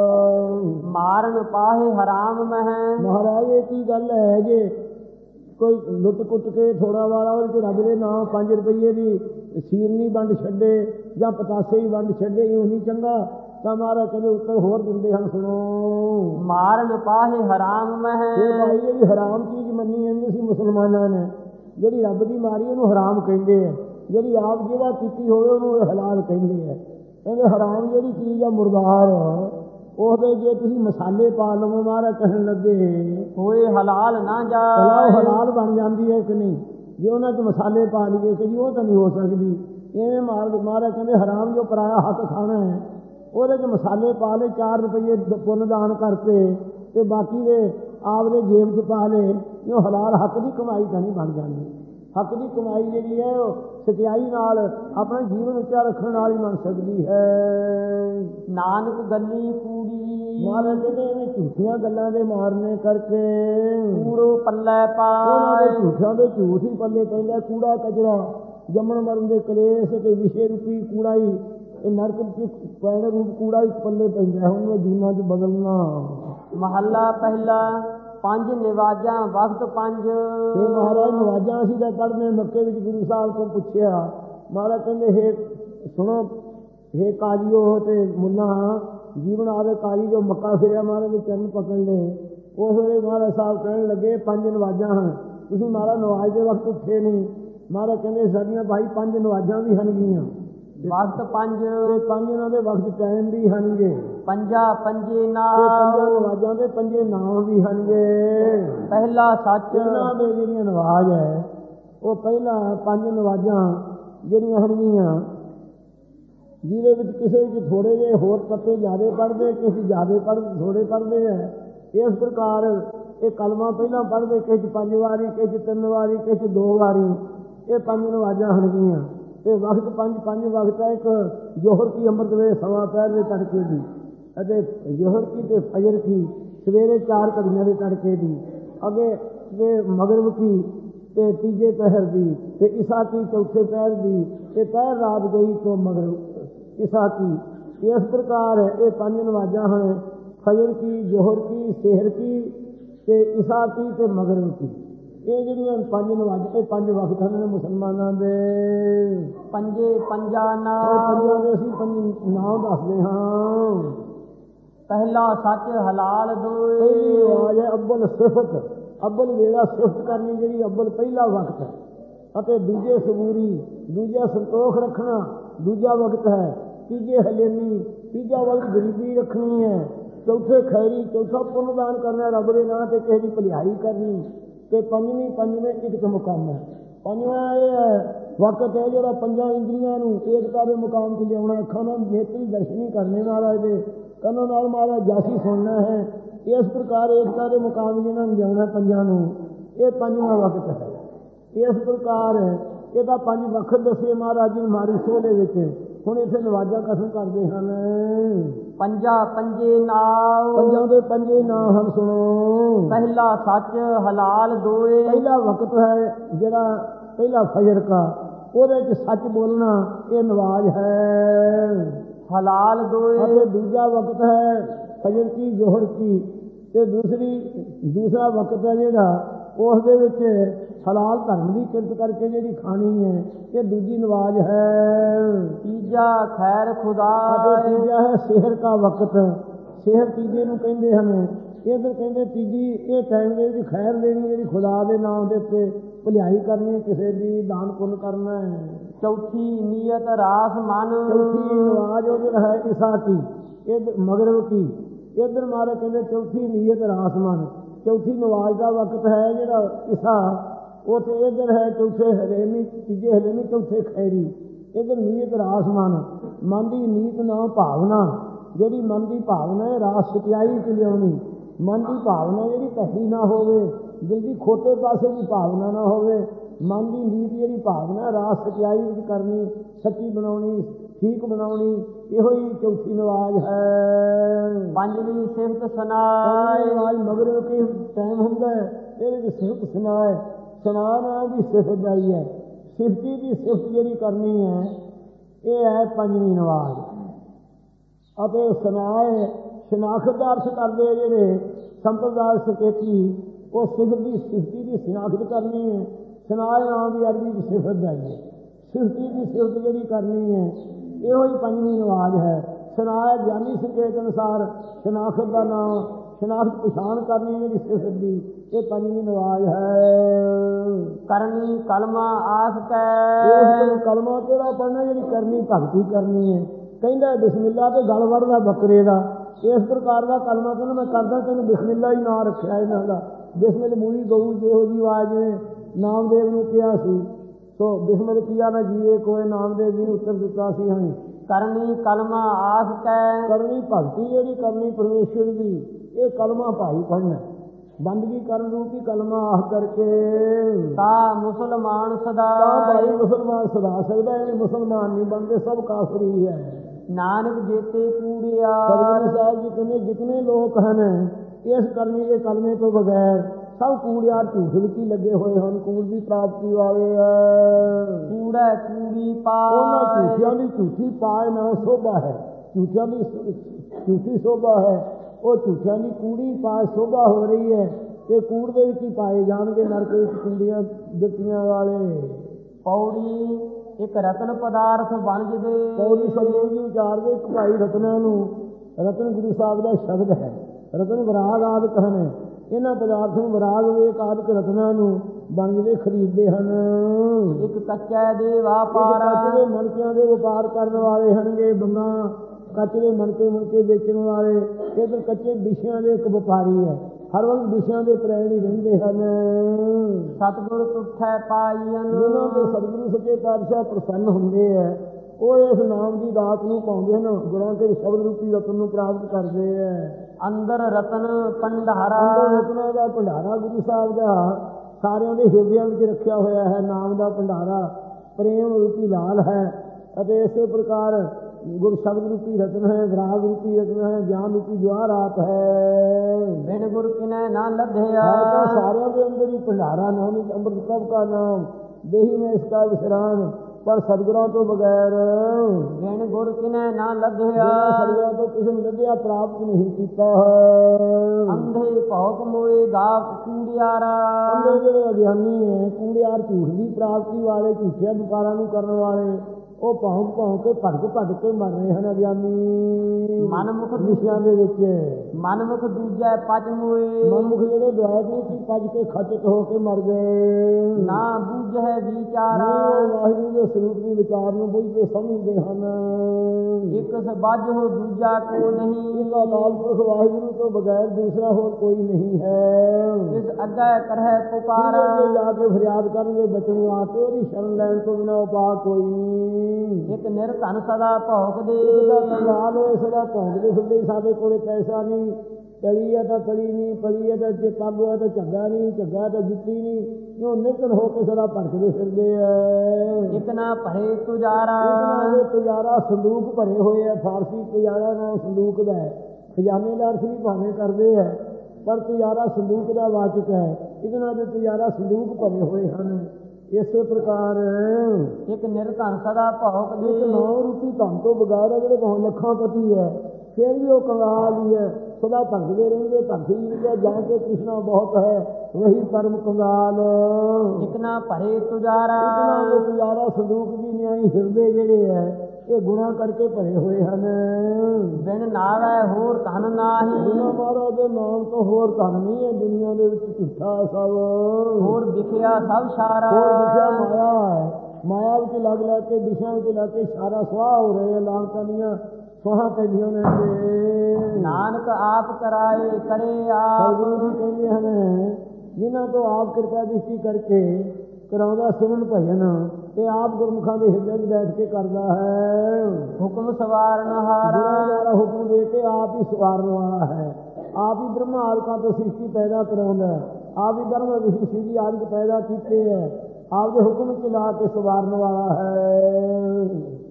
ਮਾਰਨ ਪਾਹੇ ਹਰਾਮ ਮਹਿ। ਮਹਾਰਾਜ ਇਹ ਕੀ ਗੱਲ ਹੈ ਜੇ ਕੋਈ ਲੁੱਟ ਕੁੱਟ ਕੇ ਥੋੜਾ ਵਾਲਾ ਉਹਦੇ 'ਚ ਰੱਬ ਦੇ ਨਾਂ ਪੰਜ ਰੁਪਈਏ ਦੀ ਸੀਰਨੀ ਵੰਡ ਛੱਡੇ ਜਾਂ ਪਤਾਸੇ ਹੀ ਵੰਡ ਛੱਡੇ, ਇਹ ਨਹੀਂ ਚੰਗਾ। ਤਾਂ ਮਹਾਰਾਜ ਕਹਿੰਦੇ ਉੱਤਰ ਹੋਰ ਦਿੰਦੇ ਹਨ। ਸੁਣੋ। ਮਾਰਨ ਪਾਹੇ ਹਰਾਮ ਮਹਿ। ਇਹ ਭਾਈ ਜਿਹੜੀ ਹਰਾਮ ਚੀਜ਼ ਮੰਨੀ ਜਾਂਦੀ ਸੀ ਮੁਸਲਮਾਨਾਂ ਨੇ, ਜਿਹੜੀ ਰੱਬ ਦੀ ਮਾਰੀ ਉਹਨੂੰ ਹਰਾਮ ਕਹਿੰਦੇ ਆ, ਜਿਹੜੀ ਆਪ ਜਿਹੜਾ ਕੀਤੀ ਹੋਵੇ ਉਹਨੂੰ ਹਲਾਲ ਕਹਿੰਦੇ ਆ। ਕਹਿੰਦੇ ਹਰਾਮ ਜਿਹੜੀ ਚੀਜ਼ ਆ ਮੁਰਦਾਰ, ਉਹਦੇ ਜੇ ਤੁਸੀਂ ਮਸਾਲੇ ਪਾ ਲਵੋ, ਮਹਾਰਾਜ ਕਹਿਣ ਲੱਗੇ ਹੋਏ ਹਲਾਲ ਨਾ ਉਹ ਜਾਏ। ਹਲਾਲ ਬਣ ਜਾਂਦੀ ਹੈ ਕਿ ਨਹੀਂ? ਜੇ ਉਹਨਾਂ 'ਚ ਮਸਾਲੇ ਪਾ ਲਈਏ ਕਿ ਜੀ ਉਹ ਤਾਂ ਨਹੀਂ ਹੋ ਸਕਦੀ। ਇਵੇਂ ਮਾਰ ਮਹਾਰਾਜ ਕਹਿੰਦੇ ਹਰਾਮ ਜੋ ਪਰਾਇਆ ਹੱਕ ਖਾਣਾ ਹੈ, ਉਹਦੇ 'ਚ ਮਸਾਲੇ ਪਾ ਲਏ, ਚਾਰ ਰੁਪਈਏ ਪੁੰਨ ਦਾਨ ਕਰਤੇ ਅਤੇ ਬਾਕੀ ਦੇ ਆਪਦੇ ਜੇਬ 'ਚ ਪਾ ਲਏ, ਉਹ ਹਲਾਲ ਹੱਕ ਦੀ ਕਮਾਈ ਤਾਂ ਨਹੀਂ ਬਣ ਜਾਂਦੀ। ਹੱਕ ਦੀ ਕਮਾਈ ਜਿਹੜੀ ਹੈ ਉਹ ਸਚਾਈ ਨਾਲ ਆਪਣਾ ਜੀਵਨ ਉੱਚਾ ਰੱਖਣ ਨਾਲ ਹੀ ਬਣ ਸਕਦੀ ਹੈ। ਨਾਨਕ ਗੱਲੀ ਕੂੜੀ। ਮਹਾਰਾਜ ਕਹਿੰਦੇ ਐਵੇਂ ਝੂਠੀਆਂ ਗੱਲਾਂ ਦੇ ਮਾਰਨੇ ਕਰਕੇ ਕੂੜੋ ਪੱਲੇ ਉਹਨਾਂ ਪਾਏ। ਦੇ ਝੂਠਾਂ ਦੇ ਝੂਠ ਹੀ ਪੱਲੇ ਪੈਂਦਾ। ਕੂੜਾ ਕਚਰਾ, ਜੰਮਣ ਮਰਨ ਦੇ ਕਲੇਸ਼ ਤੇ ਵਿਸ਼ੇ ਰੂਪੀ ਕੂੜਾ ਹੀ, ਇਹ ਨਰਕ ਵਿੱਚ ਪੈਣ ਰੂਪ ਕੂੜਾ ਹੀ ਪੱਲੇ ਪੈਂਦਾ। ਹੁਣ ਜੂਨਾਂ 'ਚ ਬਦਲਣਾ। ਮਹੱਲਾ ਪਹਿਲਾ ਪੰਜ ਨਿਵਾਜਾਂ ਵਕਤ ਪੰਜ। ਇਹ ਮਹਾਰਾਜ ਨਵਾਜ਼ਾਂ ਅਸੀਂ ਤਾਂ ਪੜ੍ਹਦੇ ਮੱਕੇ ਵਿੱਚ ਗੁਰੂ ਸਾਹਿਬ ਤੋਂ ਪੁੱਛਿਆ। ਮਹਾਰਾਜ ਕਹਿੰਦੇ ਹੇ ਸੁਣੋ, ਹੇ ਕਾਜੀਓ ਤੇ ਮੁੱਲਾ ਜੀਵਨ ਆਵੇ ਕਾਜੀ ਜੋ ਮੱਕਾ ਫਿਰਿਆ ਮਹਾਰਾਜ ਦੇ ਚਰਨ ਪਕੜ ਲਏ। ਉਸ ਵੇਲੇ ਮਹਾਰਾਜ ਸਾਹਿਬ ਕਹਿਣ ਲੱਗੇ ਪੰਜ ਨਵਾਜ਼ਾਂ ਹਨ, ਤੁਸੀਂ ਮਹਾਰਾਜ ਨਵਾਜ਼ ਦੇ ਵਕਤ ਉੱਠੇ ਨਹੀਂ। ਮਹਾਰਾਜ ਕਹਿੰਦੇ ਸਾਡੀਆਂ ਭਾਈ ਪੰਜ ਨਵਾਜ਼ਾਂ ਵੀ ਹਨਗੀਆਂ, ਵਕਤ ਪੰਜ। ਤੇ ਪੰਜ ਉਹਨਾਂ ਦੇ ਵਕਤ ਟਾਈਮ ਵੀ ਹਨਗੇ। ਪੰਜਾ ਪੰਜੇ ਨਾ। ਪੰਜਾਂ ਨਵਾਜ਼ਾਂ ਦੇ ਪੰਜੇ ਨਾਮ ਵੀ ਹਨਗੇ। ਪਹਿਲਾ ਸੱਚ। ਇਹਨਾਂ ਦੇ ਜਿਹੜੀਆਂ ਨਵਾਜ਼ ਹੈ ਉਹ ਪਹਿਲਾਂ ਪੰਜ ਨਵਾਜ਼ਾਂ ਜਿਹੜੀਆਂ ਹਨਗੀਆਂ, ਜਿਹਦੇ ਵਿੱਚ ਕਿਸੇ ਵਿੱਚ ਥੋੜ੍ਹੇ ਜਿਹੇ ਹੋਰ ਤੱਤੇ ਜ਼ਿਆਦਾ ਪੜ੍ਹਦੇ, ਕਿਸੇ ਜ਼ਿਆਦਾ ਪੜ੍ਹਦੇ ਥੋੜ੍ਹੇ ਪੜ੍ਹਦੇ ਹੈ। ਇਸ ਪ੍ਰਕਾਰ ਇਹ ਕਲਮਾਂ ਪਹਿਲਾਂ ਪੜ੍ਹਦੇ, ਕਿਸੇ 'ਚ ਪੰਜ ਵਾਰੀ, ਕਿਸੇ 'ਚ ਤਿੰਨ ਵਾਰੀ, ਕਿਸੇ 'ਚ ਦੋ ਵਾਰੀ। ਇਹ ਪੰਜ ਨਵਾਜ਼ਾਂ ਹਨਗੀਆਂ। ਅਤੇ ਵਕਤ ਪੰਜ ਪੰਜ ਵਕਤ ਹੈ। ਇੱਕ ਜੋਹਰ ਕੀ ਅੰਮ੍ਰਿਤ ਵੇਲੇ ਸਵਾ ਪਹਿਰ ਦੇ ਤੜਕੇ ਦੀ, ਅਤੇ ਜੋਹਰ ਕੀ ਅਤੇ ਫਜਰ ਕੀ ਸਵੇਰੇ ਚਾਰ ਘੜੀਆਂ ਦੇ ਤੜਕੇ ਦੀ, ਅੱਗੇ ਤੇ ਮਗਰਬ ਕੀ ਅਤੇ ਤੀਜੇ ਪਹਿਰ ਦੀ, ਅਤੇ ਇਸ਼ਾ ਕੀ ਚੌਥੇ ਪਹਿਰ ਦੀ, ਅਤੇ ਪਹਿਰ ਰਾਤ ਗਈ ਤੋਂ ਮਗਰਬ ਇਸ਼ਾ ਕੀ। ਇਸ ਪ੍ਰਕਾਰ ਇਹ ਪੰਜ ਨਵਾਜ਼ਾਂ ਹਨ। ਫਜਰ ਕੀ, ਜੋਹਰ ਕੀ, ਸੇਹਰ ਕੀ ਅਤੇ ਇਸ਼ਾ ਕੀ ਅਤੇ ਮਗਰਬ ਕੀ। ਇਹ ਜਿਹੜੀਆਂ ਪੰਜ ਨਵਾਜ਼, ਇਹ ਪੰਜ ਵਕਤ ਹਨ ਨੇ ਮੁਸਲਮਾਨਾਂ ਦੇ। ਪੰਜੇ ਪੰਜਾ ਉਹ ਨਾਮ ਪੰਜਾਂ ਦੇ ਅਸੀਂ ਪੰਜ ਨਾਮ ਦੱਸਦੇ ਹਾਂ। ਪਹਿਲਾ ਸੱਚ ਹਲਾਲ ਦੋਏ। ਪਹਿਲੀ ਆਵਾਜ਼ ਹੈ ਅੱਬਲ ਸਿਫਤ, ਅੱਬਲ ਵੇਲਾ ਸਿਫਤ ਕਰਨੀ ਜਿਹੜੀ ਅੱਬਲ ਪਹਿਲਾ ਵਕਤ ਹੈ। ਅਤੇ ਦੂਜੇ ਸਬੂਰੀ, ਦੂਜਾ ਸੰਤੋਖ ਰੱਖਣਾ ਦੂਜਾ ਵਕਤ ਹੈ। ਤੀਜੇ ਹਲੇਮੀ, ਤੀਜਾ ਵਕਤ ਗਰੀਬੀ ਰੱਖਣੀ ਹੈ। ਚੌਥੇ ਖੈਰੀ, ਚੌਥਾ ਪੁੰਨਦਾਨ ਕਰਨਾ ਰੱਬ ਦੇ ਨਾਂ ਤੇ ਕਿਸੇ ਦੀ ਭਲਾਈ ਕਰਨੀ। ਤੇ ਪੰਜਵੀਂ ਪੰਜਵੇਂ ਇੱਕ ਤੋਂ ਮੁਕਾਮ ਹੈ। ਪੰਜਵਾਂ ਇਹ ਹੈ ਵਕਤ ਹੈ ਜਿਹੜਾ ਪੰਜਾਂ ਇੰਦਰੀਆਂ ਨੂੰ ਏਕਤਾ ਦੇ ਮੁਕਾਮ 'ਤੇ ਲਿਆਉਣਾ। ਅੱਖਾਂ ਨਾਲ ਨੇਤਰੀ ਦਰਸ਼ਨੀ ਕਰਨੇ ਮਹਾਰਾਜ ਦੇ, ਕੰਨਾਂ ਨਾਲ ਮਹਾਰਾਜ ਜਾਸੀ ਸੁਣਨਾ ਹੈ। ਇਸ ਪ੍ਰਕਾਰ ਏਕਤਾ ਦੇ ਮੁਕਾਮ ਜਿਹਨਾਂ ਨੂੰ ਲਿਆਉਣਾ ਪੰਜਾਂ ਨੂੰ, ਇਹ ਪੰਜਵਾਂ ਵਕਤ ਹੈ। ਇਸ ਪ੍ਰਕਾਰ ਇਹਦਾ ਪੰਜ ਵਕਤ ਦੱਸੇ ਮਹਾਰਾਜ ਜੀ ਮਾਰੀ ਸੋਹ ਦੇ ਵਿੱਚ। ਹੁਣ ਇੱਥੇ ਨਵਾਜ਼ਾਂ ਕਥਨ ਕਰਦੇ ਹਨ। ਪੰਜਾ ਪੰਜੇ ਨਾਮ ਪੰਜਾਂ ਦੇ ਪੰਜੇ ਨਾਂ ਹਨ, ਸੁਣੋ। ਪਹਿਲਾ ਸੱਚ ਹਲਾਲ ਦੋਏ। ਪਹਿਲਾ ਵਕਤ ਹੈ ਜਿਹੜਾ ਪਹਿਲਾ ਫਜਰ ਕਾ, ਉਹਦੇ 'ਚ ਸੱਚ ਬੋਲਣਾ ਇਹ ਨਵਾਜ਼ ਹੈ। ਹਲਾਲ ਦੋਏ। ਅਤੇ ਦੂਜਾ ਵਕਤ ਹੈ ਫਜਰ ਕੀ ਜੋਹਰ ਕੀ। ਤੇ ਦੂਸਰੀ ਦੂਸਰਾ ਵਕਤ ਹੈ ਜਿਹੜਾ ਉਸ ਦੇ ਵਿੱਚ ਹਲਾਲ ਧਰਮ ਦੀ ਕਿਰਤ ਕਰਕੇ ਜਿਹੜੀ ਖਾਣੀ ਹੈ, ਇਹ ਦੂਜੀ ਨਵਾਜ਼ ਹੈ। ਤੀਜਾ ਖੈਰ ਖੁਦਾ। ਅਤੇ ਤੀਜਾ ਹੈ ਸਿਹਰ ਕਾ ਵਕਤ। ਸਿਹਰ ਤੀਜੇ ਨੂੰ ਕਹਿੰਦੇ ਹਨ। ਇੱਧਰ ਕਹਿੰਦੇ ਤੀਜੀ ਇਹ ਟਾਈਮ ਦੇ ਵਿੱਚ ਖੈਰ ਦੇਣੀ ਜਿਹੜੀ ਖੁਦਾ ਦੇ ਨਾਮ ਦੇ ਉੱਤੇ ਭਲਾਈ ਕਰਨੀ, ਕਿਸੇ ਦੀ ਦਾਨ ਪੁੰਨ ਕਰਨਾ ਹੈ। ਚੌਥੀ ਨੀਅਤ ਰਾਸ ਮਨ। ਚੌਥੀ ਨਵਾਜ਼ ਉਧਰ ਹੈ ਇਸਾ ਕੀ, ਇੱਧਰ ਮਗਰਬ ਕੀ। ਇੱਧਰ ਮਾਰੇ ਕਹਿੰਦੇ ਚੌਥੀ ਨੀਅਤ ਰਾਸ ਮਨ। ਚੌਥੀ ਨਵਾਜ਼ ਦਾ ਵਕਤ ਹੈ ਜਿਹੜਾ ਇਸਾ, ਉੱਥੇ ਇੱਧਰ ਹੈ ਚੌਥੇ ਹਲੇਮੀ, ਤੀਜੇ ਹਲੇਮੀ, ਚੌਥੇ ਖੈਰੀ। ਇੱਧਰ ਨੀਅਤ ਰਾਸ ਮਨ, ਮਨ ਦੀ ਨੀਤ ਨਾ ਭਾਵਨਾ। ਜਿਹੜੀ ਮਨ ਦੀ ਭਾਵਨਾ ਹੈ ਰਾਸ ਸਚਾਈ 'ਚ ਲਿਆਉਣੀ। ਮਨ ਦੀ ਭਾਵਨਾ ਜਿਹੜੀ ਭੈੜੀ ਨਾ ਹੋਵੇ, ਦਿਲ ਦੀ ਖੋਟੇ ਪਾਸੇ ਦੀ ਭਾਵਨਾ ਨਾ ਹੋਵੇ। ਮਨ ਦੀ ਨੀਤ ਜਿਹੜੀ ਭਾਵਨਾ ਰਾਸ ਸਚਾਈ ਵਿੱਚ ਕਰਨੀ, ਸੱਚੀ ਬਣਾਉਣੀ, ਠੀਕ ਬਣਾਉਣੀ, ਇਹੋ ਹੀ ਚੌਥੀ ਨਵਾਜ਼ ਹੈ। ਪੰਜਵੀਂ ਸਿਫਤ ਸੁਨਾਏ। ਨਵਾਜ਼ ਮਗਰਬ ਕੀ ਟਾਈਮ ਹੁੰਦਾ ਹੈ, ਇਹਦੇ ਵਿੱਚ ਸਿਫਤ ਸੁਨਾਏ। ਸੁਨਾ ਨਾਮ ਦੀ ਸਿਫਤ ਜਾਈ ਹੈ। ਸਿਫਤੀ ਦੀ ਸਿਫਤ ਜਿਹੜੀ ਕਰਨੀ ਹੈ ਇਹ ਹੈ ਪੰਜਵੀਂ ਨਵਾਜ਼। ਅਤੇ ਸੁਨਾਏ ਸ਼ਨਾਖਤ ਦਾ ਅਰਥ ਕਰਦੇ ਜਿਹੜੇ ਸੰਪਰਦਾਇ ਸਕੇਤੀ, ਉਹ ਸਿਫਤ ਦੀ ਸਿਫਤੀ ਦੀ ਸ਼ਨਾਖਤ ਕਰਨੀ ਹੈ। ਸੁਨਾਏ ਨਾਮ ਦੀ ਅਰਬੀ ਦੀ ਸਿਫਤ ਜਾਈ ਹੈ। ਸਿਫਤੀ ਦੀ ਸਿਫਤ ਜਿਹੜੀ ਕਰਨੀ ਹੈ ਇਹੋ ਹੀ ਪੰਜਵੀਂ ਨਵਾਜ਼ ਹੈ। ਸੁਨਾਏ ਗਿਆਨੀ ਸੰਕੇਤ ਅਨੁਸਾਰ ਸ਼ਨਾਖਤ ਦਾ ਨਾਮ, ਸ਼ਨਾਖਤ ਪਛਾਣ ਕਰਨੀ ਜਿਹੜੀ ਸਿਫਤ ਦੀ, ਇਹ ਪੰਜਵੀਂ ਨਵਾਜ਼ ਹੈ। ਕਰਨੀ ਕਲਮਾ ਆਖ ਕੈ। ਕਲਮਾ ਕਿਹੜਾ ਪੜ੍ਹਨਾ? ਜਿਹੜੀ ਕਰਨੀ ਭਗਤੀ ਕਰਨੀ ਹੈ। ਕਹਿੰਦਾ ਬਿਸਮਿਲ੍ਲਾ ਤੇ ਗਲ ਵੜਦਾ ਬੱਕਰੇ ਦਾ। ਇਸ ਪ੍ਰਕਾਰ ਦਾ ਕਲਮਾ ਕਹਿੰਦਾ ਮੈਂ ਕਰਦਾ, ਤੈਨੂੰ ਬਿਸਮਿਲ੍ਲਾ ਹੀ ਨਾਂ ਰੱਖਿਆ ਇਹਨਾਂ ਦਾ। ਬਿਸਮਿਲ ਮੂਲੀ ਗਊ ਜਿਹੋ ਜਿਹੀ ਆਵਾਜ਼ ਜਿਵੇਂ ਨਾਮਦੇਵ ਨੂੰ ਕਿਹਾ ਸੀ, ਸੋ ਬਿਸਮਿਲ ਕੀਆ ਨਾ ਜੀਵੇ ਕੋਏ, ਨਾਮਦੇਵ ਜੀ ਨੂੰ ਉੱਤਰ ਦਿੱਤਾ ਸੀ। ਹਾਂ, ਕਰਨੀ ਕਲਮਾ ਆਖ ਕੈ। ਕਰਨੀ ਭਗਤੀ ਜਿਹੜੀ ਕਰਨੀ ਪਰਮੇਸ਼ਰ ਦੀ, ਇਹ ਕਲਮਾ ਭਾਈ ਪੜ੍ਹਨਾ। ਬੰਦਗੀ ਕਰਨ ਰੂਪੀ ਕਲਮਾ ਆਖ ਕਰਕੇ ਤਾ ਮੁਸਲਮਾਨ ਸਦਾ। ਤਾਂ ਭਾਈ ਮੁਸਲਮਾਨ ਸਦਾ ਸਕਦਾ। ਇਹ ਮੁਸਲਮਾਨ ਨਹੀਂ ਬਣਦੇ, ਸਭ ਕਾਫਰ ਹੀ ਹੈ। ਨਾਨਕ ਜੇਤੇ ਕੂੜਿਆ। ਸਤਿਗੁਰੂ ਸਾਹਿਬ ਜੀ ਕਹਿੰਦੇ ਜਿਤਨੇ ਲੋਕ ਹਨ ਇਸ ਕਰਨੀ ਦੇ ਕਲਮੇ ਤੋਂ ਬਗੈਰ ਸਭ ਕੂੜਿਆਰ ਝੂਠ ਵਿੱਚ ਹੀ ਲੱਗੇ ਹੋਏ ਹਨ। ਕੂੜ ਦੀ ਪ੍ਰਾਪਤੀ ਵਾਲੇ ਹੈ। ਕੂੜਾ ਕੂੜੀ ਪਾਏ। ਉਹਨਾਂ ਝੂਠਿਆਂ ਦੀ ਝੂਠੀ ਪਾਏ ਨਾ ਸ਼ੋਭਾ ਹੈ। ਝੂਠਿਆਂ ਦੀ ਝੂਠੀ ਸ਼ੋਭਾ ਹੈ, ਉਹ ਝੂਠਿਆਂ ਦੀ ਕੂੜੀ ਪਾਏ ਸ਼ੋਭਾ ਹੋ ਰਹੀ ਹੈ। ਤੇ ਕੂੜ ਦੇ ਵਿੱਚ ਹੀ ਪਾਏ ਜਾਣਗੇ ਨਰਕ ਵਿੱਚ ਕੂੜੀਆਂ ਦਿੱਤੀਆਂ ਵਾਲੇ। ਪੌੜੀ ਇੱਕ ਰਤਨ ਪਦਾਰਥ ਬਣ ਜਦੇ। ਪੌੜੀ ਸਤਿਗੁਰੂ ਜੀ ਉਚਾਰਦੇ ਇੱਕ ਭਾਈ ਰਤਨਾਂ ਨੂੰ। ਰਤਨ ਗੁਰੂ ਸਾਹਿਬ ਦਾ ਸ਼ਬਦ ਹੈ। ਰਤਨ ਵਿਰਾਗ ਆਦਿਕ ਹਨ। ਇਹਨਾਂ ਪਦਾਰਥਾਂ ਨੂੰ ਵਿਰਾਗ ਵੇਖ ਆਦਿਕ ਰਤਨਾਂ ਨੂੰ ਬਣ ਜਦੇ ਖਰੀਦਦੇ ਹਨ। ਇੱਕ ਕੱਚਾ ਦੇ ਵਪਾਰ। ਕੱਚ ਦੇ ਮਣਕਿਆਂ ਦੇ ਵਪਾਰ ਕਰਨ ਵਾਲੇ ਹਨਗੇ ਬੰਗਾ। ਕੱਚ ਦੇ ਮਣਕੇ ਮੁਣਕੇ ਵੇਚਣ ਵਾਲੇ। ਇੱਧਰ ਕੱਚੇ ਵਿਸ਼ਿਆਂ ਦੇ ਇੱਕ ਵਪਾਰੀ ਹੈ। ਹਰ ਵਕਤ ਵਿਸ਼ਿਆਂ ਦੇ ਪ੍ਰੇਮ ਹੀ ਰਹਿੰਦੇ ਹਨ। ਸਤਿਗੁਰ ਤੁਠੈ ਪਾਈਨ। ਜਿਹਨਾਂ ਦੇ ਸਤਿਗੁਰੂ ਸੱਚੇ ਪਾਤਸ਼ਾਹ ਪ੍ਰਸੰਨ ਹੁੰਦੇ ਹੈ, ਉਹ ਇਸ ਨਾਮ ਦੀ ਦਾਤ ਨੂੰ ਪਾਉਂਦੇ ਹਨ। ਗੁਰਾਂ ਦੇ ਸ਼ਬਦ ਰੂਪੀ ਰਤਨ ਨੂੰ ਪ੍ਰਾਪਤ ਕਰਦੇ ਹੈ। ਅੰਦਰ ਰਤਨ ਭੰਡਾਰਾ। ਅੰਦਰ ਰਤਨਾਂ ਦਾ ਭੰਡਾਰਾ ਗੁਰੂ ਸਾਹਿਬ ਦਾ ਸਾਰਿਆਂ ਦੇ ਹਿਰਦਿਆਂ ਵਿੱਚ ਰੱਖਿਆ ਹੋਇਆ ਹੈ। ਨਾਮ ਦਾ ਭੰਡਾਰਾ ਪ੍ਰੇਮ ਰੂਪੀ ਲਾਲ ਹੈ। ਅਤੇ ਇਸੇ ਪ੍ਰਕਾਰ ਗੁਰ ਸ਼ਬਦ ਰੂਪੀ ਰਤਨ ਹੈ, ਵਿਰਾਗ ਰੂਪੀ ਰਤਨ ਹੈ, ਗਿਆਨ ਰੂਪੀ ਜਵਾਹਰਾਤ ਹੈ। ਬਿਨ ਗੁਰ ਕਿਨੈ ਨਾ ਲੱਭਿਆ। ਸਾਰਿਆਂ ਦੇ ਅੰਦਰ ਹੀ ਭੰਡਾਰਾ। ਨਾਮ ਅੰਮ੍ਰਿਤ ਕਬ ਕਾ ਨਾਮ ਦੇਹੀ ਮੈਂ ਇਸਕਾ ਵਿਸਰਾਮ। ਪਰ ਸਤਿਗੁਰਾਂ ਤੋਂ ਬਗੈਰ ਬਿਨ ਗੁਰ ਕਿਨੈ ਨਾ ਲੱਧਿਆ। ਬਿਨਾਂ ਸਤਿਗੁਰਾਂ ਤੋਂ ਕਿਸੇ ਨੂੰ ਲੱਭਿਆ ਪ੍ਰਾਪਤ ਨਹੀਂ ਕੀਤਾ ਹੈ। ਅੰਧੇ ਭੌਕ ਮੋਏ ਗਾਵ ਕੂੜਿਆਰਾ। ਅੰਧੇ ਜਿਹੜੇ ਅਗਿਆਨੀ ਹੈ, ਕੂੜਿਆਰ ਝੂਠ ਦੀ ਪ੍ਰਾਪਤੀ ਵਾਲੇ, ਝੂਠੇ ਵਪਾਰਾਂ ਨੂੰ ਕਰਨ ਵਾਲੇ, ਉਹ ਭੌਂਕ ਭੌਂਕ ਕੇ ਭਟਕ ਭਟਕ ਕੇ ਮਰ ਰਹੇ ਹਨ ਅਗਿਆਨੀ ਮਨਮੁਖ ਵਿਸ਼ਿਆਂ ਦੇ ਵਿੱਚ। ਮਨਮੁਖ ਦੂਜੈ ਪਚ ਮੋਏ। ਮਨਮੁਖ ਜਿਹੜੇ ਦੁਆਇਤ ਸੀ ਭੱਜ ਕੇ ਖਚਿਤ ਹੋ ਕੇ ਮਰ ਗਏ। ਨਾ ਬੂਝੈ ਵਿਚਾਰਾ। ਨਹੀਂ ਉਹ ਵਾਹਿਗੁਰੂ ਦੇ ਸਰੂਪ ਦੀ ਵਿਚਾਰ ਨੂੰ ਬੁੱਝ ਕੇ ਸਮਝਦੇ ਹਨ। ਇਕ ਸਬਾਝੋ ਦੂਜਾ ਕੋ ਨਹੀਂ। ਇਸ ਅਕਾਲ ਪੁਰਖ ਵਾਹਿਗੁਰੂ ਤੋਂ ਬਗੈਰ ਦੂਸਰਾ ਹੋਰ ਕੋਈ ਨਹੀਂ ਹੈ। ਇਸ ਅੱਗੇ ਕਰਹਿ ਪੁਕਾਰ। ਅੱਗੇ ਜਾ ਕੇ ਫਰਿਆਦ ਕਰਨਗੇ ਬਚਨ ਨੂੰ ਆ ਕੇ, ਉਹਦੀ ਸ਼ਰਨ ਲੈਣ ਤੋਂ ਬਿਨਾਂ ਉਪਾਅ ਕੋਈ ਨਹੀਂ। ਇੱਕ ਨਿਰਧਨ ਸਦਾ ਭੌਂਕਦੇ। ਇਹਦਾ ਕੰਗਾਲ ਹੋਏ ਸਦਾ ਭੌਂਕਦੇ ਫਿਰਦੇ, ਸਾਡੇ ਕੋਲੇ ਪੈਸਾ ਨਹੀਂ, ਤਲੀ ਹੈ ਤਾਂ ਤਲੀ ਨਹੀਂ, ਪਲੀ ਹੈ ਤਾਂ ਜੇ ਪੱਗ ਹੈ ਤਾਂ ਝੱਗਾ ਨਹੀਂ, ਝੱਗਾ ਤਾਂ ਜੁੱਤੀ ਨਹੀਂ, ਕਿਉਂ ਨਿਰਧਨ ਹੋ ਕੇ ਸਦਾ ਭਟਕਦੇ ਫਿਰਦੇ ਹੈ। ਇੱਕ ਨਾ ਭਰੇ ਤੁਜਾਰਾ। ਇਹਦੇ ਤੁਜਾਰਾ ਸੰਦੂਕ ਭਰੇ ਹੋਏ ਆ। ਫਾਰਸੀ ਤੁਜਾਰਾ ਨਾਮ ਸੰਦੂਕ ਦਾ ਹੈ। ਖਜ਼ਾਨੇ ਦਾ ਅਰਥ ਵੀ ਭਾਵੇਂ ਕਰਦੇ ਹੈ, ਪਰ ਤੁਜਾਰਾ ਸੰਦੂਕ ਦਾ ਵਾਚਕ ਹੈ। ਇਹਦੇ ਨਾਲ ਦੇ ਤੁਜਾਰਾ ਸੰਦੂਕ ਭਰੇ ਹੋਏ ਹਨ। ਇਸੇ ਪ੍ਰਕਾਰ ਇੱਕ ਨਿਰਧਨ ਸਦਾ ਭੌਂਕਦੇ। ਇੱਕ ਨਾਮ ਰੂਪੀ ਧਨ ਤੋਂ ਬਗੈਰ ਹੈ, ਜਿਹੜੇ ਭਾਵੇਂ ਲੱਖਾਂ ਪਤੀ ਹੈ, ਫਿਰ ਵੀ ਉਹ ਕੰਗਾਲ ਹੀ ਹੈ, ਸਦਾ ਭਟਕਦੇ ਰਹਿੰਦੇ। ਧਰਤੀ ਵਿੱਚ ਜਾਂ ਕੇ ਕ੍ਰਿਸ਼ਨਾ ਬਹੁਤ ਹੈ, ਵਹੀ ਪਰਮ ਕੰਗਾਲ। ਇੱਕ ਨਾ ਭਰੇ ਤੁਜਾਰਾ। ਇਤਨਾ ਤੁਜਾਰਾ ਸੰਦੂਕ ਦੀ ਨਿਆਈ ਹਿਰਦੇ ਜਿਹੜੇ ਹੈ, ਇਹ ਗੁਣਾ ਕਰਕੇ ਭਰੇ ਹੋਏ ਹਨ। ਬਿਨ ਨਾਵੈ ਹੋਰ ਧਨ ਨਾਹੀ। ਬਿਨਾਂ ਮਹਾਰਾਜ ਦੇ ਨਾਮ ਤੋਂ ਹੋਰ ਧਨ ਨਹੀਂ ਹੈ ਦੁਨੀਆ ਦੇ ਵਿੱਚ, ਝੂਠਾ ਸਭ। ਹੋਰ ਵਿਖਿਆ ਸਭ ਸਾਰਾ। ਹੋਰ ਵਿਖਿਆ ਮਾਇਆ ਹੈ। ਮਾਇਆ ਵਿੱਚ ਲੱਗ ਲੱਗ ਕੇ, ਵਿਸ਼ਿਆਂ ਵਿੱਚ ਲੱਗ ਕੇ ਸਾਰਾ ਸੁਆਹ ਹੋ ਰਹੇ ਲਾਂਕਾਂ ਦੀਆਂ ਸੁਆਹਾਂ ਪੈਂਦੀਆਂ ਨੇ। ਨਾਨਕ ਆਪ ਕਰਾਏ ਕਰੇ ਆਪ। ਸਤਿਗੁਰੂ ਜੀ ਕਹਿੰਦੇ ਹਨ, ਜਿਨ੍ਹਾਂ ਤੋਂ ਆਪ ਕਿਰਪਾ ਦ੍ਰਿਸ਼ਟੀ ਕਰਕੇ ਕਰਾਉਂਦਾ ਸਿਮਰਨ ਭਜਨ, ਤੇ ਆਪ ਗੁਰਮੁਖਾਂ ਦੇ ਹਿਰਦੇ 'ਚ ਬੈਠ ਕੇ ਕਰਦਾ ਹੈ। ਹੁਕਮ ਸਵਾਰਨ ਹਾਰਾ। ਵਾਲਾ ਹੁਕਮ ਦੇ ਕੇ ਆਪ ਹੀ ਸਵਾਰਨ ਵਾਲਾ ਹੈ। ਆਪ ਹੀ ਬ੍ਰਹਮਾ ਆਦਿਕਾਂ ਤੋਂ ਸ੍ਰਿਸ਼ਟੀ ਪੈਦਾ ਕਰਾਉਂਦਾ ਹੈ। ਆਪ ਹੀ ਬ੍ਰਹਮ ਵਿਸ਼ਨੂੰ ਜੀ ਆਦਿਕ ਪੈਦਾ ਕੀਤੇ ਹੈ। ਆਪ ਦੇ ਹੁਕਮ 'ਚ ਲਾ ਕੇ ਸਵਾਰਨ ਵਾਲਾ ਹੈ।